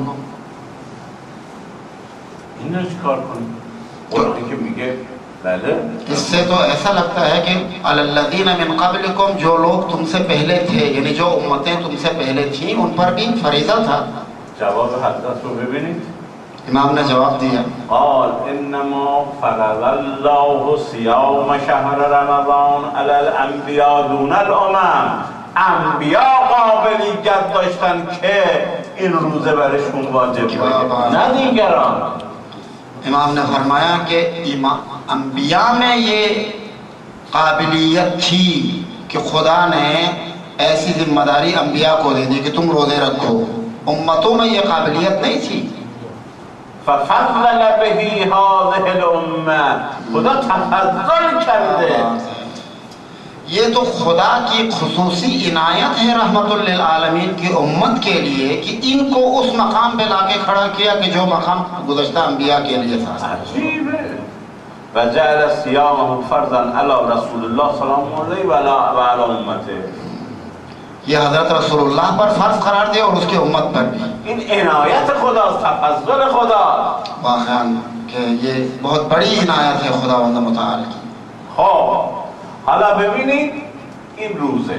اینو چیکار کنیم؟ قرآنی که میگه بله. اس سے تو ایسا لگتا ہے کہ علی الذین من قبلکم جو لوگ تم سے پہلے تھے، یعنی جو امتیں تم سے پہلے تھیں ان پر بھی فریضہ تھا. جواب حضرت رو ببینید. امام نے جواب دیا قال انما فرض الله صيام شهر رمضان على الانبیاء دون الامم. انبیاء قابلیت داشتن که این روزه برشون واجب بگه، نه دیگران. امام نے فرمایا کہ انبیاء میں یہ قابلیت تھی کہ خدا نے ایسی ذمہ داری انبیاء کو دے دی کہ تم روزے رکھو. امتوں میں یہ قابلیت نہیں تھی. ففضل به هذه الامه. خدا تفضل کرده. یہ تو خدا کی خصوصی عنایت ہے رحمت للعالمین کی امت کے لیے کہ ان کو اس مقام پہ لا کے کھڑا کیا کہ جو مقام گزشتہ انبیاء کے لیے تھا. عجیب ہے. وجعل صيامه فرضا على رسول الله صلی اللہ علیہ و علی امته. یہ حضرت رسول اللہ پر فرض قرار دیا اور اس کی امت پر بھی. این عنایت خدا، تفضل خدا. واقعا کہ یہ بہت بڑی عنایت ہے خداوند متعال کی. خب حالا ببینید این روزه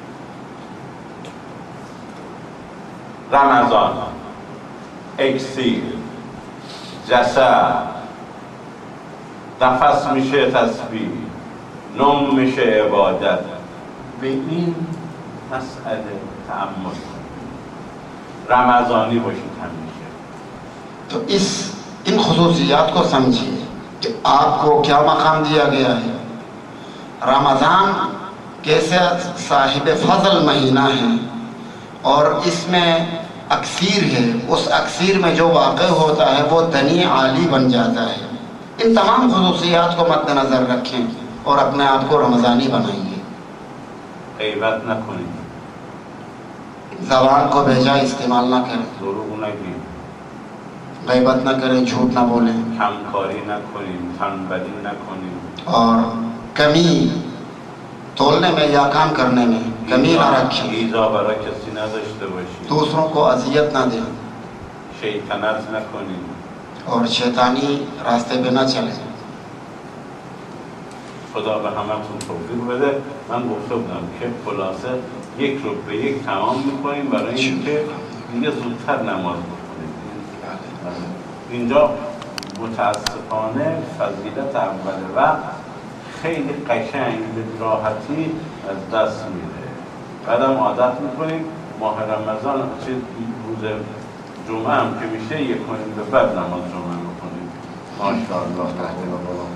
رمضان، اکسیر، جسد، نفس میشه تسبیح، نوم میشه عبادت. به این مسئله تأمل کنید، رمضانی باشید همیشه. تو اس ان خصوصیات کو سمجھیے کہ آپ کو کیا مقام دیا گیا ہے. رمضان کیسے صاحب فضل مہینہ ہے اور اس میں اکثیر ہے، اس اکثیر میں جو واقع ہوتا ہے وہ دنی عالی بن جاتا ہے. ان تمام خصوصیات کو مد نظر رکھیں اور اپنے آپ کو رمضانی بنائیے. غیبت نکنید، زبان کو بے جا استعمال نہ کریں، دروغ نگید، غیبت نہ کریں، جھوٹ نہ بولیں، کمکاری نکنید، تنبلی نکنید، اور کمی تولنے میں یا کام کرنے میں کمی نہ رکھیں، ایذا برای کسی نداشته باشید، دوسروں کو اذیت نہ دیں، شیطنت نکنید، اور شیطانی راستے پہ نہ چلیں. خدا به همتون توفیق بده. من گفته بودم که خلاصه یک رو به یک تمام میکنیم برای اینکه دیگه زودتر نماز بخونید. اینجا متاسفانه فضیلت اول وقت خیلی قشنگ به راحتی از دست میره. بعدم عادت میکنیم ماه رمضان چه روز جمعه هم که میشه یک کنیم به بعد نماز جمعه میکنیم. ماشاءالله.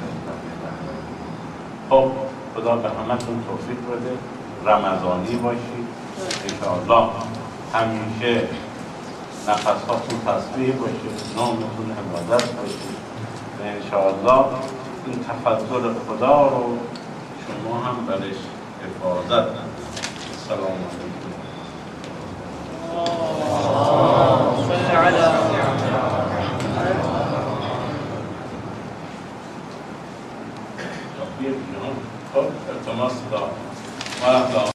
خب خدا به همتون توفیق بده، رمضانی باشید انشاءالله. همیشه نفساتون تسبیح باشه، نامتون عبادت باشه و انشاءالله این تفضل خدا رو شما هم برش حفاظت کنید. السلام علیکم. خب التماس دار